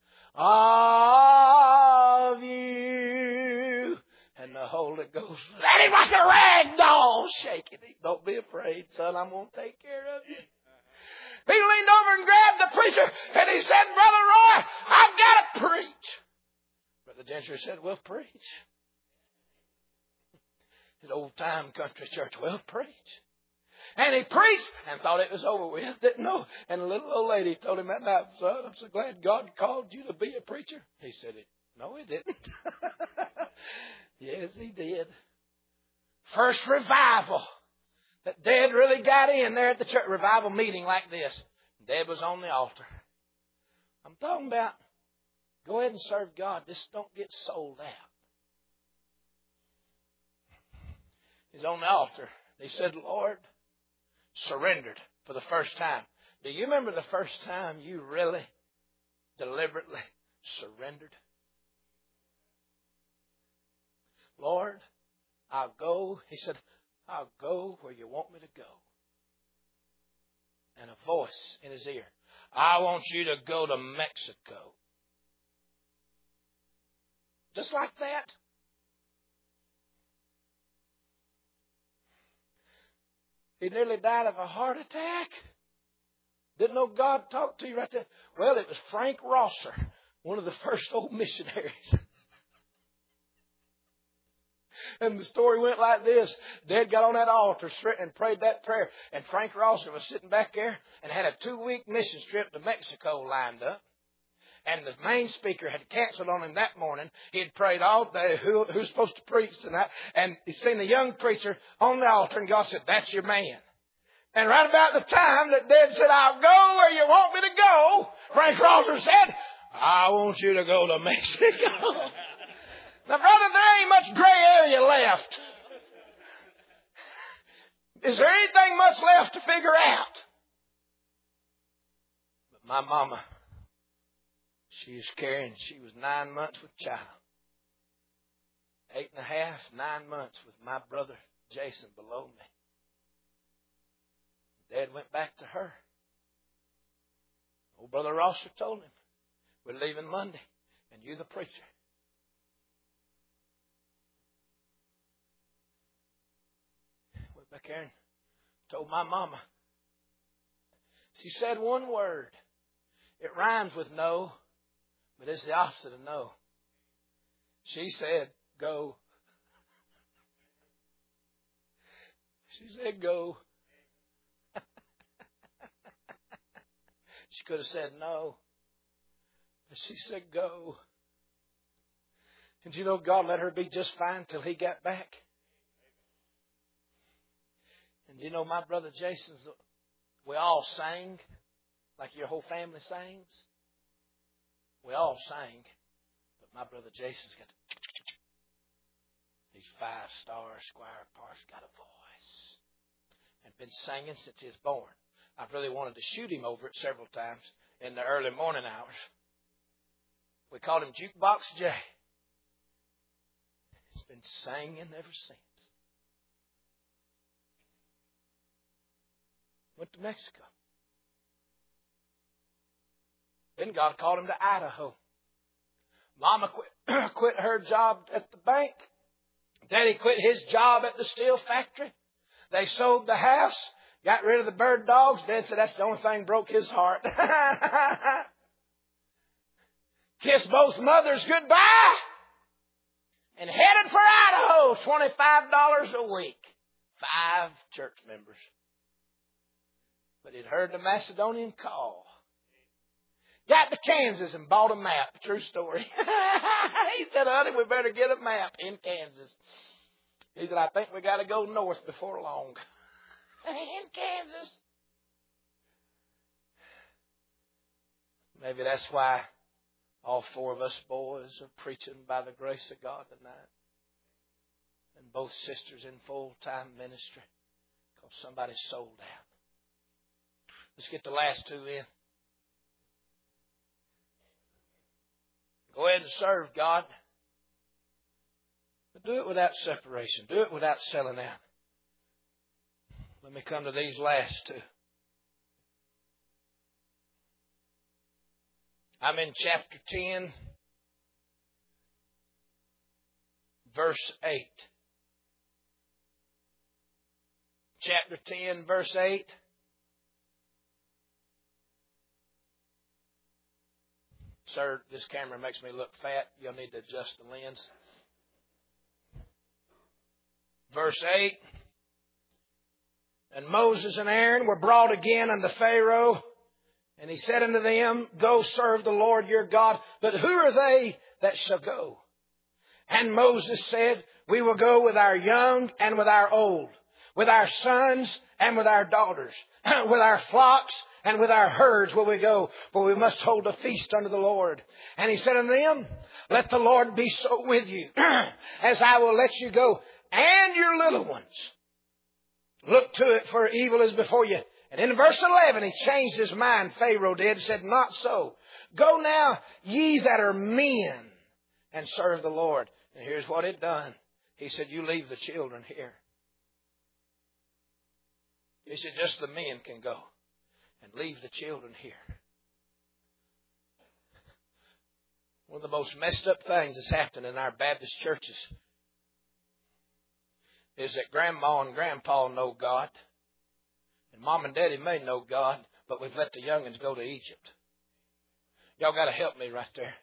[SPEAKER 1] of you. And the Holy Ghost, let him like a rag doll, shaking him. Don't be afraid, son, I'm going to take care of you. He leaned over and grabbed the preacher, and he said, Brother Roy, I've got to preach. Brother Gentry said, well, preach. His old-time country church, well, preach. And he preached and thought it was over with. Didn't know. And the little old lady told him that night, son, I'm so glad God called you to be a preacher. He said, no, he didn't. Yes, he did. First revival that Dad really got in there at the church revival meeting like this. Dad was on the altar. I'm talking about go ahead and serve God. Just don't get sold out. He's on the altar. He said, Lord, surrendered for the first time. Do you remember the first time you really deliberately surrendered? Lord, I'll go. He said, I'll go where you want me to go. And a voice in his ear, I want you to go to Mexico. Just like that. He nearly died of a heart attack. Didn't know God talked to you right there. Well, it was Frank Rosser, one of the first old missionaries. And the story went like this. Dad got on that altar and prayed that prayer. And Frank Rosser was sitting back there and had a two-week mission trip to Mexico lined up. And the main speaker had canceled on him that morning. He had prayed all day. Who, who's supposed to preach tonight? And he seen the young preacher on the altar, and God said, that's your man. And right about the time that Dad said, I'll go where you want me to go, Frank Rosser said, I want you to go to Mexico. Now, brother, there ain't much gray area left. Is there anything much left to figure out? But my mama, she was carrying, she was nine months with child. Eight and a half, nine months with my brother Jason below me. Dad went back to her. Old brother Rosser told him, we're leaving Monday, and you the preacher. Went back there and told my mama. She said one word. It rhymes with no, but it's the opposite of no. She said, go. She said, go. She could have said no, but she said go. And you know, God let her be just fine till he got back. And you know, my brother Jason's, we all sang like your whole family sings. We all sang, but my brother Jason's got these five-star Squire Parks got a voice and been singing since he was born. I've really wanted to shoot him over it several times in the early morning hours. We called him Jukebox J. He's been singing ever since. Went to Mexico. Then God called him to Idaho. Mama quit, quit her job at the bank. Daddy quit his job at the steel factory. They sold the house. Got rid of the bird dogs. Dad said that's the only thing broke his heart. Kissed both mothers goodbye. And headed for Idaho. twenty-five dollars a week. Five church members. But he'd heard the Macedonian call. Got to Kansas and bought a map. True story. He said, honey, we better get a map in Kansas. He said, I think we got to go north before long. In Kansas. Maybe that's why all four of us boys are preaching by the grace of God tonight. And both sisters in full-time ministry. Because somebody sold out. Let's get the last two in. Go ahead and serve God. But do it without separation. Do it without selling out. Let me come to these last two. I'm in chapter ten, verse eight. Chapter ten, verse eight. Sir, this camera makes me look fat. You'll need to adjust the lens. Verse eight. And Moses and Aaron were brought again unto Pharaoh. And he said unto them, go serve the Lord your God. But who are they that shall go? And Moses said, we will go with our young and with our old, with our sons and with our daughters, with our flocks and with our herds will we go, for we must hold a feast unto the Lord. And he said unto them, let the Lord be so with you, as I will let you go, and your little ones. Look to it, for evil is before you. And in verse eleven, he changed his mind, Pharaoh did, and said, not so. Go now, ye that are men, and serve the Lord. And here's what it done. He said, you leave the children here. He said, just the men can go, and leave the children here. One of the most messed up things that's happened in our Baptist churches is that grandma and grandpa know God, and mom and daddy may know God, but we've let the youngins go to Egypt. Y'all got to help me right there.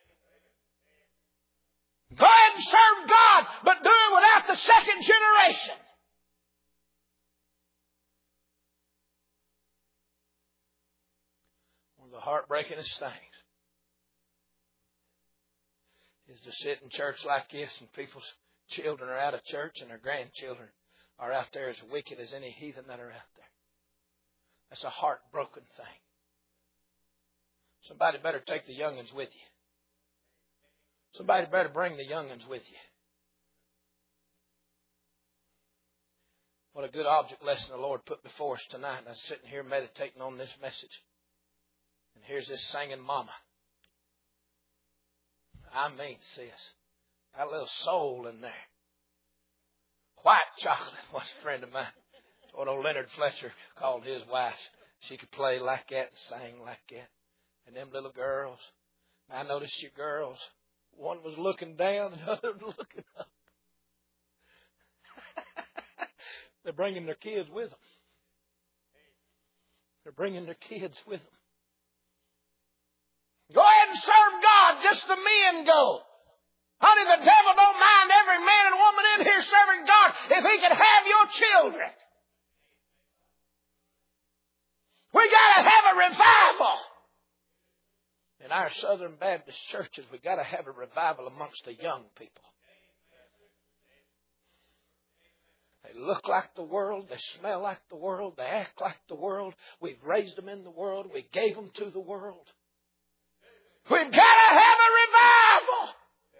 [SPEAKER 1] Go ahead and serve God, but do it without the second generation. One of the heartbreakingest things is to sit in church like this and people's children are out of church and their grandchildren are out there as wicked as any heathen that are out there. That's a heartbroken thing. Somebody better take the youngins with you. Somebody better bring the youngins with you. What a good object lesson the Lord put before us tonight. I was sitting here meditating on this message. And here's this singing mama. I mean, sis, got a little soul in there. White chocolate was a friend of mine. That's what old Leonard Fletcher called his wife. She could play like that and sing like that. And them little girls, I noticed your girls, one was looking down and the other was looking up. They're bringing their kids with them. They're bringing their kids with them. Go ahead and serve God. Just the men go. Honey, the devil don't mind every man and woman in here serving God if he can have your children. We got to have a revival. In our Southern Baptist churches, we got to have a revival amongst the young people. They look like the world. They smell like the world. They act like the world. We've raised them in the world. We gave them to the world. We've got to have a revival.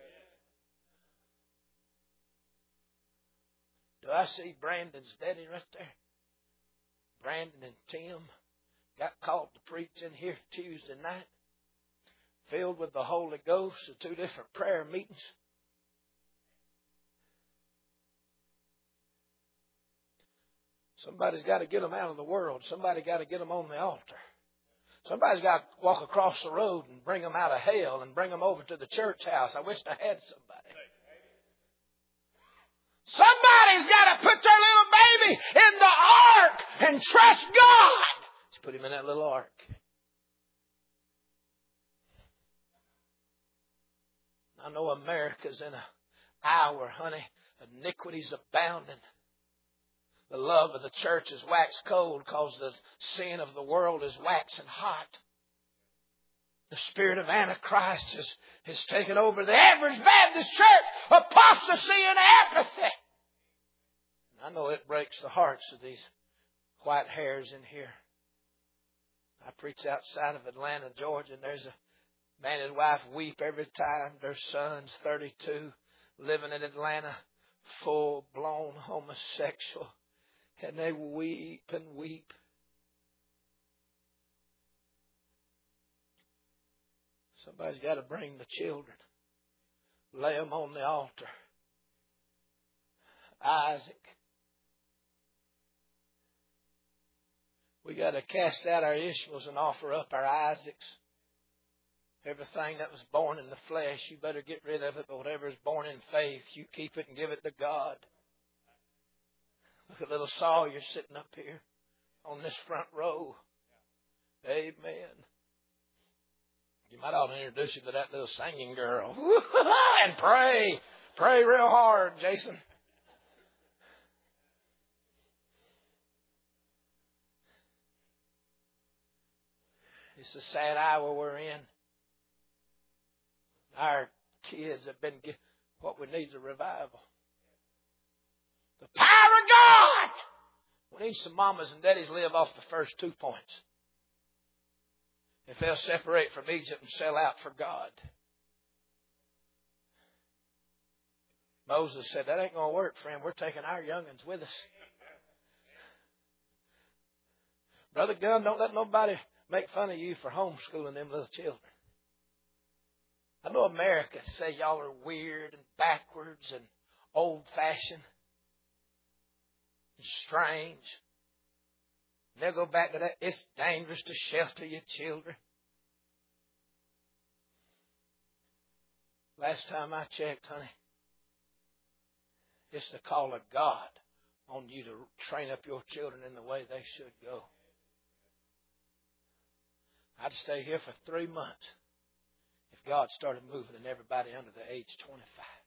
[SPEAKER 1] Do I see Brandon's daddy right there? Brandon and Tim got called to preach in here Tuesday night. Filled with the Holy Ghost at two different prayer meetings. Somebody's got to get them out of the world. Somebody's got to get them on the altar. Somebody's got to walk across the road and bring them out of hell and bring them over to the church house. I wish I had somebody. Somebody's got to put their little baby in the ark and trust God. Let's put him in that little ark. I know America's in an hour, honey. Iniquity's abounding. The love of the church is waxed cold because the sin of the world is waxing hot. The spirit of Antichrist has, has taken over the average Baptist church. Apostasy and apathy. I know it breaks the hearts of these white hairs in here. I preach outside of Atlanta, Georgia, and there's a man and wife weep every time their son's thirty-two, living in Atlanta, full-blown homosexual. And they weep and weep. Somebody's got to bring the children. Lay them on the altar. Isaac. We got to cast out our Ishmaels and offer up our Isaacs. Everything that was born in the flesh, you better get rid of it. But whatever is born in faith, you keep it and give it to God. Look at little Sawyer sitting up here on this front row. Amen. You might ought to introduce you to that little singing girl. And pray. Pray real hard, Jason. It's a sad hour we're in. Our kids have been, What we need is a revival. The power of God. We need some mamas and daddies live off the first two points. If they'll separate from Egypt and sell out for God. Moses said, that ain't going to work, friend. We're taking our young'uns with us. Brother Gunn, don't let nobody make fun of you for homeschooling them little children. I know America say y'all are weird and backwards and old-fashioned and strange. And they'll go back to that. It's dangerous to shelter your children. Last time I checked, honey, it's the call of God on you to train up your children in the way they should go. I'd stay here for three months if God started moving in everybody under the age twenty-five.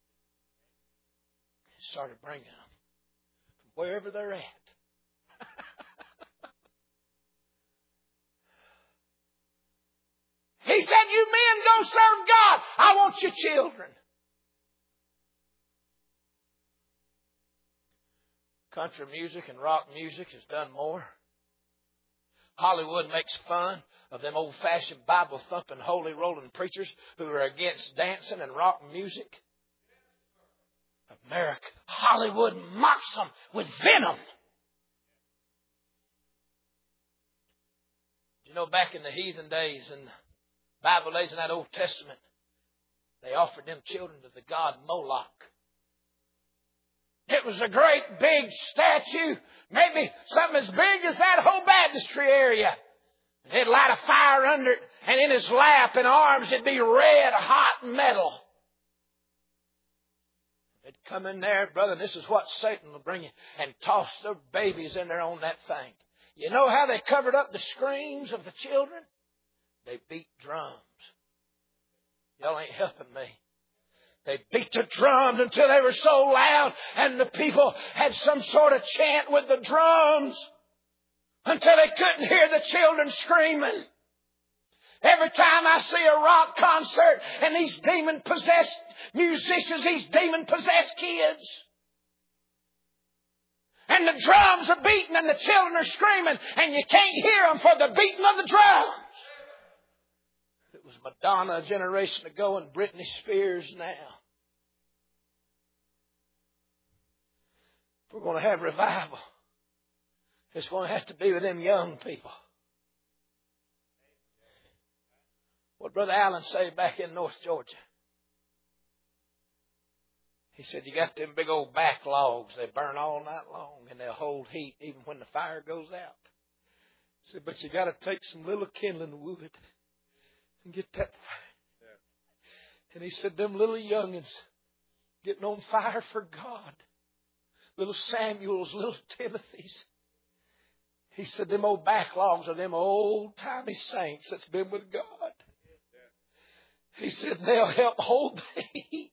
[SPEAKER 1] Started bringing them from wherever they're at. He said, you men go serve God. I want your children. Country music and rock music has done more. Hollywood makes fun of them old-fashioned Bible-thumping, holy-rolling preachers who are against dancing and rock music. America, Hollywood mocks them with venom. You know, back in the heathen days and Bible days in that Old Testament, they offered them children to the god Moloch. It was a great big statue, maybe something as big as that whole baptistry area. They'd light a fire under it, and in his lap and arms it'd be red hot metal. They'd come in there, brother, and this is what Satan will bring you, and toss their babies in there on that thing. You know how they covered up the screams of the children? They beat drums. Y'all ain't helping me. They beat the drums until they were so loud and the people had some sort of chant with the drums until they couldn't hear the children screaming. Every time I see a rock concert and these demon-possessed musicians, these demon-possessed kids, and the drums are beating and the children are screaming and you can't hear them for the beating of the drums. It was Madonna a generation ago and Britney Spears now. If we're going to have revival, it's going to have to be with them young people. What Brother Allen say back in North Georgia? He said, you got them big old back logs. They burn all night long and they'll hold heat even when the fire goes out. He said, but you got to take some little kindling wood and get that fire. And he said, them little youngins getting on fire for God. Little Samuels, little Timothys. He said, them old backlogs are them old-timey saints that's been with God. He said, they'll help hold the heat.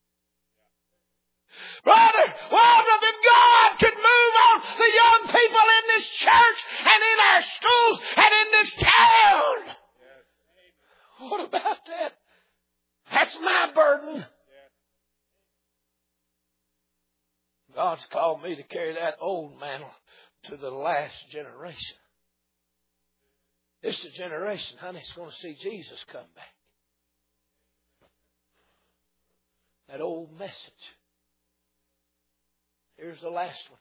[SPEAKER 1] Brother, wonder if God could move on the young people in this church and in our schools and in this town. What about that? That's my burden. God's called me to carry that old mantle to the last generation. This is a generation, honey, it's going to see Jesus come back. That old message. Here's the last one.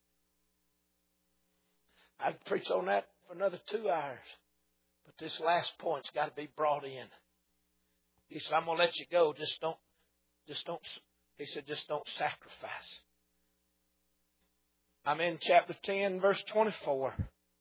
[SPEAKER 1] I'd preach on that for another two hours. But this last point's got to be brought in. He said, I'm going to let you go. Just don't, just don't, he said, just don't sacrifice. I'm in chapter ten, verse twenty-four.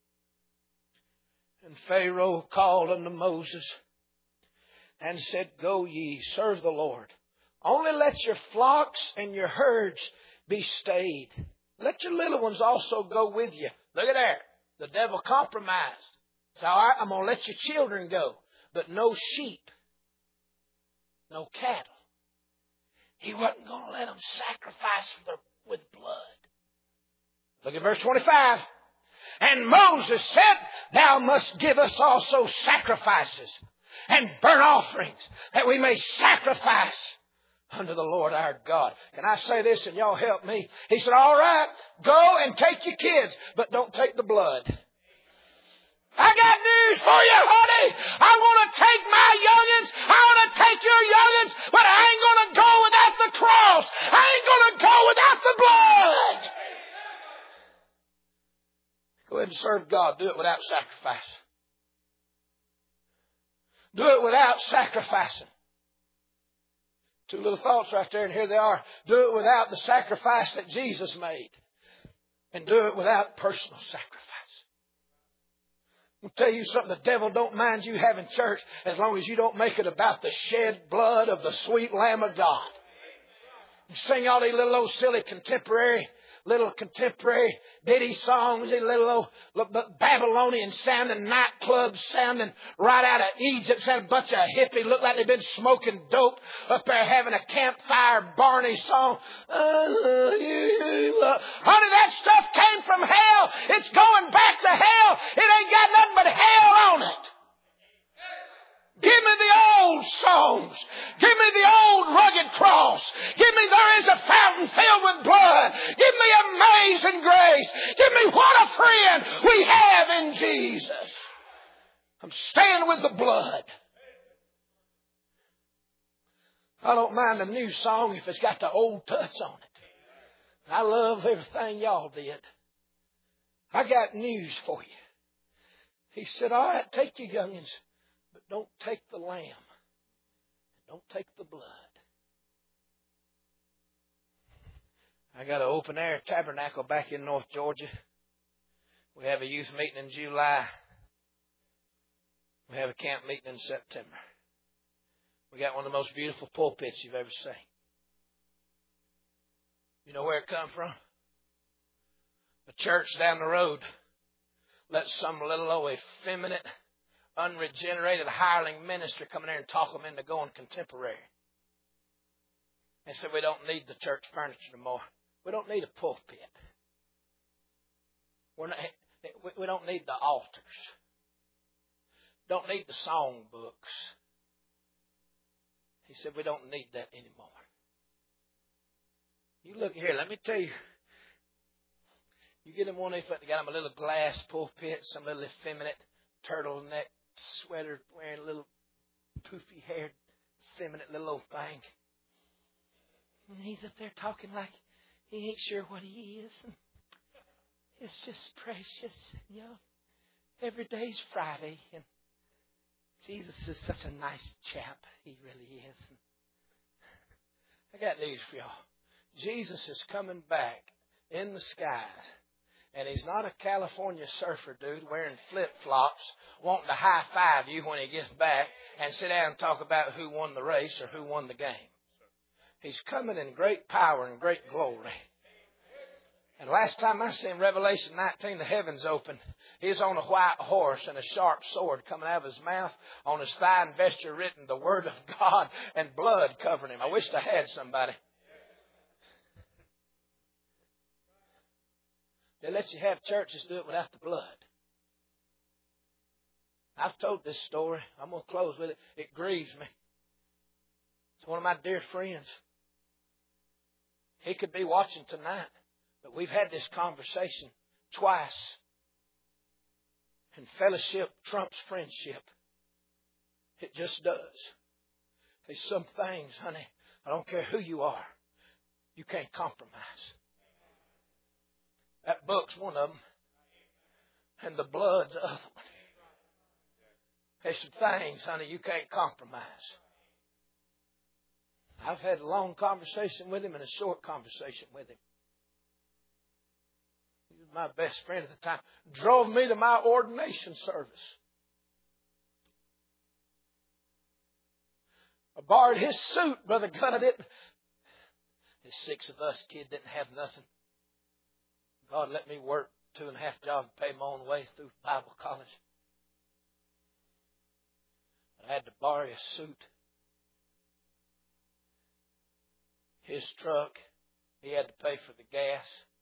[SPEAKER 1] And Pharaoh called unto Moses and said, go ye, serve the Lord. Only let your flocks and your herds be stayed. Let your little ones also go with you. Look at there. The devil compromised. It's all right, I'm going to let your children go. But no sheep. No cattle. He wasn't going to let them sacrifice for the, with blood. Look at verse twenty-five. And Moses said, thou must give us also sacrifices and burnt offerings, that we may sacrifice unto the Lord our God. Can I say this and y'all help me? He said, all right, go and take your kids, but don't take the blood. I got news for you, honey. I want to take my youngins. I want to take your youngins, but I ain't going to go without the cross. I ain't going to go without the blood. Go ahead and serve God. Do it without sacrifice. Do it without sacrificing. Two little thoughts right there, and here they are. Do it without the sacrifice that Jesus made. And do it without personal sacrifice. I'll tell you something, the devil don't mind you having church as long as you don't make it about the shed blood of the sweet Lamb of God. You sing all these little old silly contemporary, little contemporary ditty songs, these little old Babylonian sounding nightclubs sounding right out of Egypt, sounding a bunch of hippies, look like they've been smoking dope up there having a campfire Barney song. Uh, uh, honey, that stuff came from hell. It's going back to hell. It ain't got nothing but hell on it. Give me the old songs. Give me the old rugged cross. Give me there is a fountain filled with blood. Give me amazing grace. Give me what a friend we have in Jesus. I'm staying with the blood. I don't mind a new song if it's got the old touch on it. I love everything y'all did. I got news for you. He said, all right, take your youngins. Don't take the lamb. Don't take the blood. I got an open air tabernacle back in North Georgia. We have a youth meeting in July. We have a camp meeting in September. We got one of the most beautiful pulpits you've ever seen. You know where it come from? A church down the road let some little old effeminate, unregenerated hireling minister come in there and talk them into going contemporary. And said, we don't need the church furniture anymore. We don't need a pulpit. We're not, we don't need the altars. Don't need the song books. He said, we don't need that anymore. You look here, let me tell you. You get them one, they got them a little glass pulpit, some little effeminate turtleneck sweater, wearing a little poofy haired, feminine little old thing. And he's up there talking like he ain't sure what he is. And it's just precious, you know. Every day's Friday, and Jesus is such a nice chap. He really is. And I got news for y'all. Jesus is coming back in the skies. And he's not a California surfer dude wearing flip-flops, wanting to high-five you when he gets back and sit down and talk about who won the race or who won the game. He's coming in great power and great glory. And last time I seen Revelation nineteen, the heavens opened. He's on a white horse and a sharp sword coming out of his mouth. On his thigh and vesture written the word of God, and blood covering him. I wished I had somebody. They let you have churches do it without the blood. I've told this story. I'm going to close with it. It grieves me. It's one of my dear friends. He could be watching tonight, but we've had this conversation twice. And fellowship trumps friendship. It just does. There's some things, honey, I don't care who you are, you can't compromise. That book's one of them. And the blood's the other one. There's some things, honey, you can't compromise. I've had a long conversation with him and a short conversation with him. He was my best friend at the time. Drove me to my ordination service. I borrowed his suit, Brother Gunn. I didn't. There's six of us, kid, didn't have nothing. God let me work two and a half jobs to pay my own way through Bible college. I had to borrow a suit. His truck, he had to pay for the gas.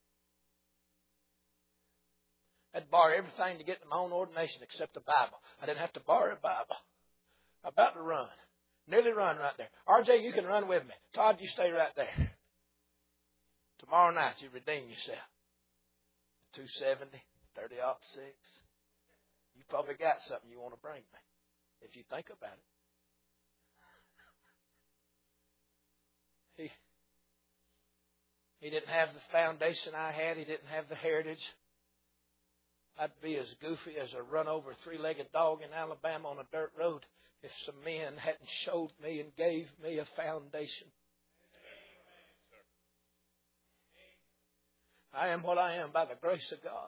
[SPEAKER 1] I had to borrow everything to get to my own ordination except the Bible. I didn't have to borrow a Bible. I'm about to run. Nearly run right there. R J, you can run with me. Todd, you stay right there. Tomorrow night, you redeem yourself. two seventy, thirty oh six. You probably got something you want to bring me, if you think about it. He, he didn't have the foundation I had. He didn't have the heritage. I'd be as goofy as a run-over three-legged dog in Alabama on a dirt road if some men hadn't showed me and gave me a foundation. I am what I am by the grace of God.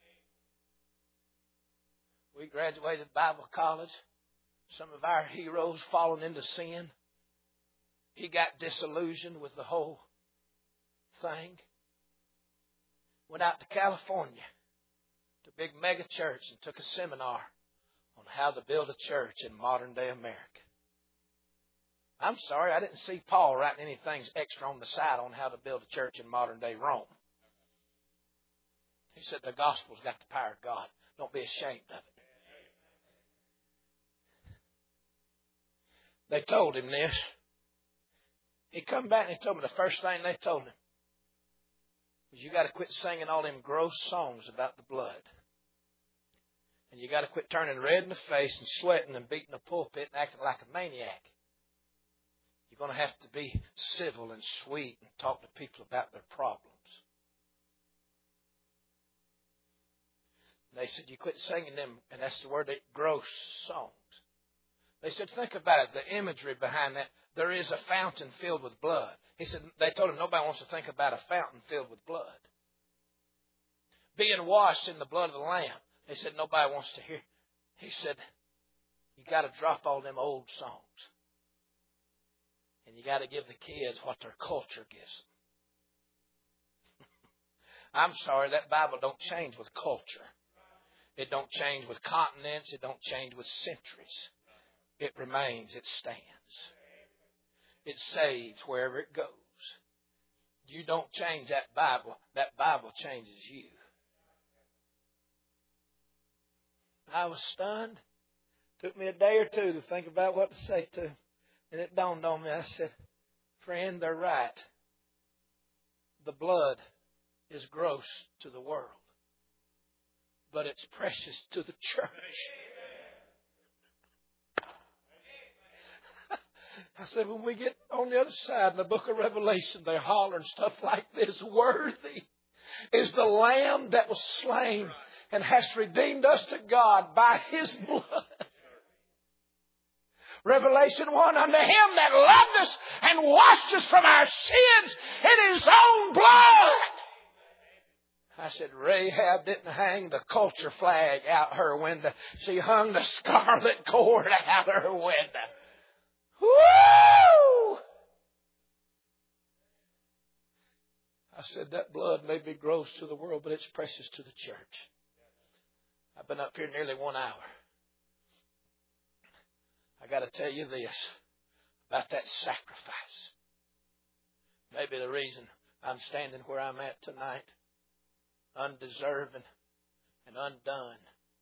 [SPEAKER 1] We graduated Bible college. Some of our heroes fallen into sin. He got disillusioned with the whole thing. Went out to California to a big mega church and took a seminar on how to build a church in modern day America. I'm sorry, I didn't see Paul writing anything extra on the side on how to build a church in modern day Rome. He said the gospel's got the power of God. Don't be ashamed of it. They told him this. He come back and he told me the first thing they told him was, you got to quit singing all them gross songs about the blood. And you got to quit turning red in the face and sweating and beating the pulpit and acting like a maniac. You're going to have to be civil and sweet and talk to people about their problems. And they said, you quit singing them, and that's the word, gross songs. They said, think about it, the imagery behind that. There is a fountain filled with blood. He said, they told him nobody wants to think about a fountain filled with blood. Being washed in the blood of the Lamb. They said, nobody wants to hear. He said, you got to drop all them old songs. And you got to give the kids what their culture gives them. I'm sorry, that Bible don't change with culture. It don't change with continents. It don't change with centuries. It remains. It stands. It saves wherever it goes. You don't change that Bible. That Bible changes you. I was stunned. Took me a day or two to think about what to say to him. And it dawned on me. I said, friend, they're right. The blood is gross to the world. But it's precious to the church. I said, when we get on the other side in the book of Revelation, they're hollering stuff like this. Worthy is the Lamb that was slain and has redeemed us to God by His blood. Revelation one, unto Him that loved us and washed us from our sins in His own blood. I said, Rahab didn't hang the culture flag out her window. She hung the scarlet cord out her window. Woo! I said, that blood may be gross to the world, but it's precious to the church. I've been up here nearly one hour. I got to tell you this about that sacrifice. Maybe the reason I'm standing where I'm at tonight, undeserving and undone.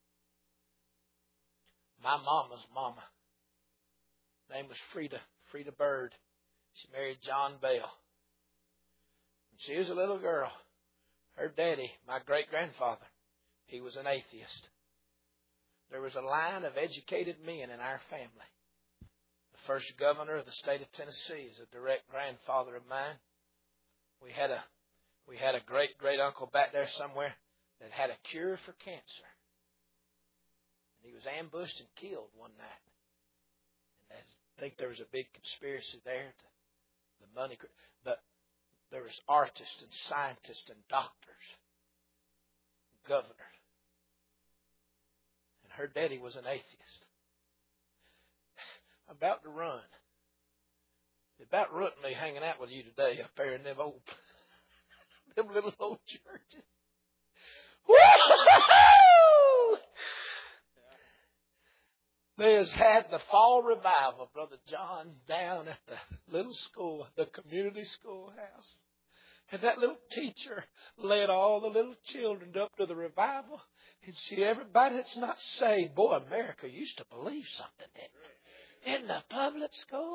[SPEAKER 1] My mama's mama, name was Frida, Frida Bird. She married John Bell. When she was a little girl, her daddy, my great-grandfather, he was an atheist. There was a line of educated men in our family. The first governor of the state of Tennessee is a direct grandfather of mine. We had a we had a great great uncle back there somewhere that had a cure for cancer. And he was ambushed and killed one night. And I think there was a big conspiracy there to the money, but there was artists and scientists and doctors, governors. And her daddy was an atheist. I'm about to run. It's about ruined me hanging out with you today up there in them old, them little old churches. Woo-hoo-hoo! There's had the fall revival, Brother John, down at the little school, the community schoolhouse. And that little teacher led all the little children up to the revival. And see, everybody that's not saved, boy, America used to believe something, didn't it? In the public school.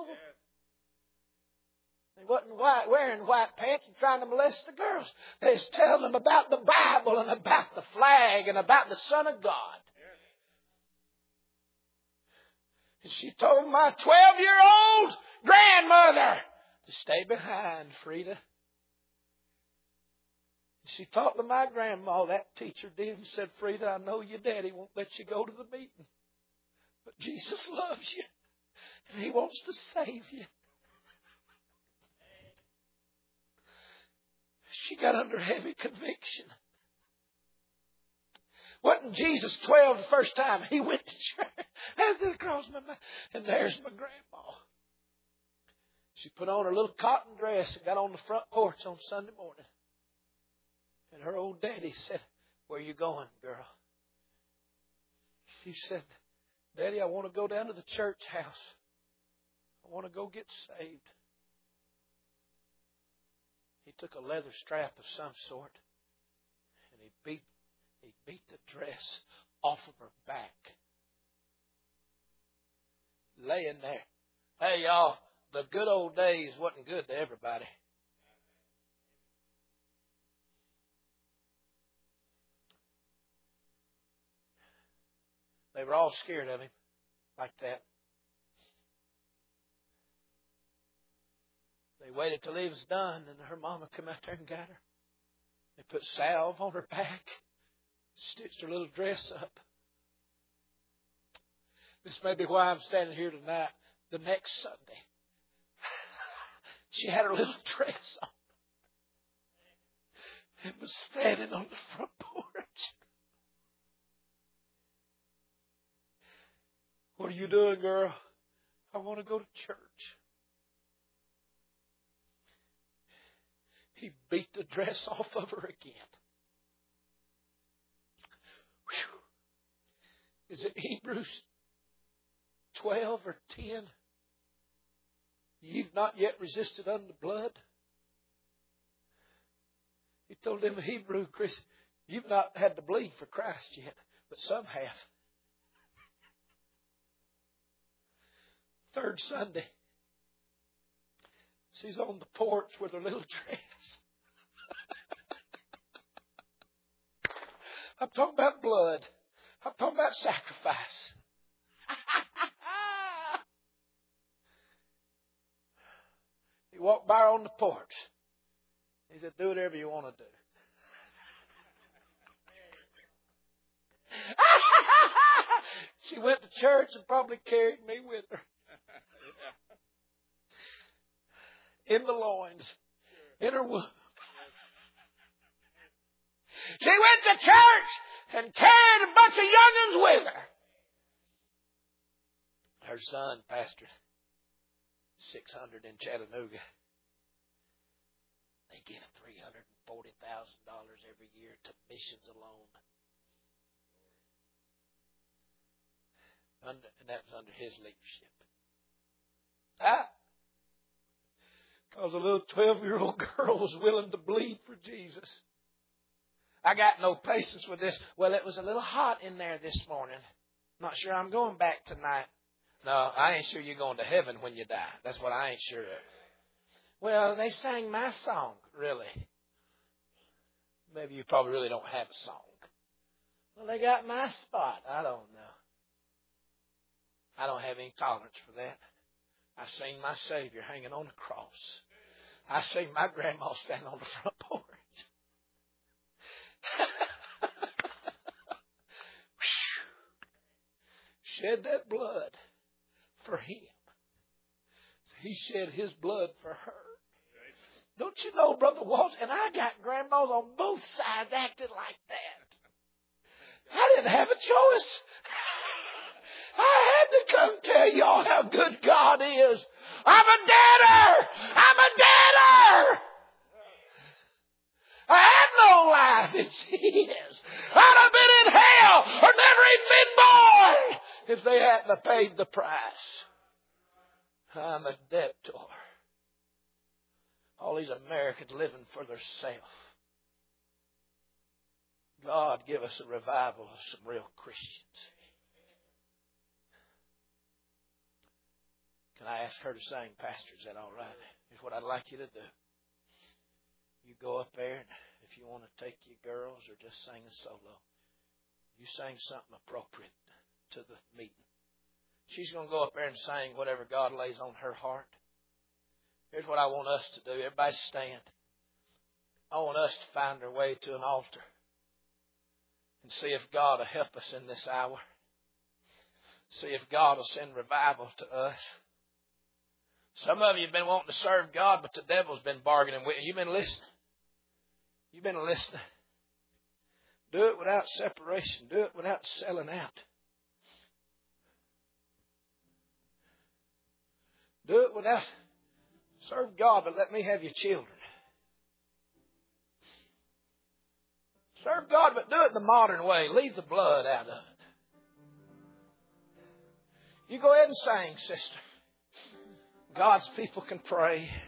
[SPEAKER 1] They wasn't white, wearing white pants and trying to molest the girls. They was telling them about the Bible and about the flag and about the Son of God. And she told my twelve-year-old grandmother to stay behind, Frida. And she talked to my grandma, that teacher did, and said, Frida, I know your daddy won't let you go to the meeting. But Jesus loves you. And He wants to save you. She got under heavy conviction. Wasn't Jesus twelve the first time He went to church? That did cross my mind. And there's my grandma. She put on her little cotton dress and got on the front porch on Sunday morning. And her old daddy said, where you going, girl? She said, Daddy, I want to go down to the church house. I want to go get saved. He took a leather strap of some sort and he beat he beat the dress off of her back. Laying there. Hey y'all, the good old days wasn't good to everybody. They were all scared of him like that. They waited till he was done, and her mama come out there and got her. They put salve on her back, stitched her little dress up. This may be why I'm standing here tonight. The next Sunday, she had her little dress on and was standing on the front porch. What are you doing, girl? I want to go to church. He beat the dress off of her again. Whew. Is it Hebrews twelve or ten? You've not yet resisted unto blood. He told them, Hebrew Christian, you've not had to bleed for Christ yet, but some have. Third Sunday, she's on the porch with her little dress. I'm talking about blood. I'm talking about sacrifice. He walked by her on the porch. He said, do whatever you want to do. She went to church and probably carried me with her. In the loins. In her womb. She went to church and carried a bunch of young'uns with her. Her son pastored six hundred in Chattanooga. They give three hundred forty thousand dollars every year to missions alone. Under, and that was under his leadership. Ah! Because a little twelve-year-old girl was willing to bleed for Jesus. I got no patience with this. Well, it was a little hot in there this morning. Not sure I'm going back tonight. No, I ain't sure you're going to heaven when you die. That's what I ain't sure of. Well, they sang my song, really. Maybe you probably really don't have a song. Well, they got my spot. I don't know. I don't have any tolerance for that. I've seen my Savior hanging on the cross. I've seen my grandma standing on the front porch. Shed that blood for him. He shed his blood for her. Don't you know, Brother Walsh? And I got grandmas on both sides acting like that. I didn't have a choice. I had to come tell y'all how good God is. I'm a debtor. I'm a debtor. I had no life. It's His. I'd have been in hell or never even been born if they hadn't have paid the price. I'm a debtor. All these Americans living for themselves. God, give us a revival of some real Christians. Can I ask her to sing, Pastor? Is that all right? Here's what I'd like you to do. You go up there, and if you want to take your girls or just sing a solo, you sing something appropriate to the meeting. She's going to go up there and sing whatever God lays on her heart. Here's what I want us to do. Everybody stand. I want us to find our way to an altar and see if God will help us in this hour. See if God will send revival to us. Some of you have been wanting to serve God, but the devil's been bargaining with you. You've been listening. You've been listening. Do it without separation. Do it without selling out. Do it without, serve God, but let me have your children. Serve God, but do it the modern way. Leave the blood out of it. You go ahead and sing, sister. God's people can pray.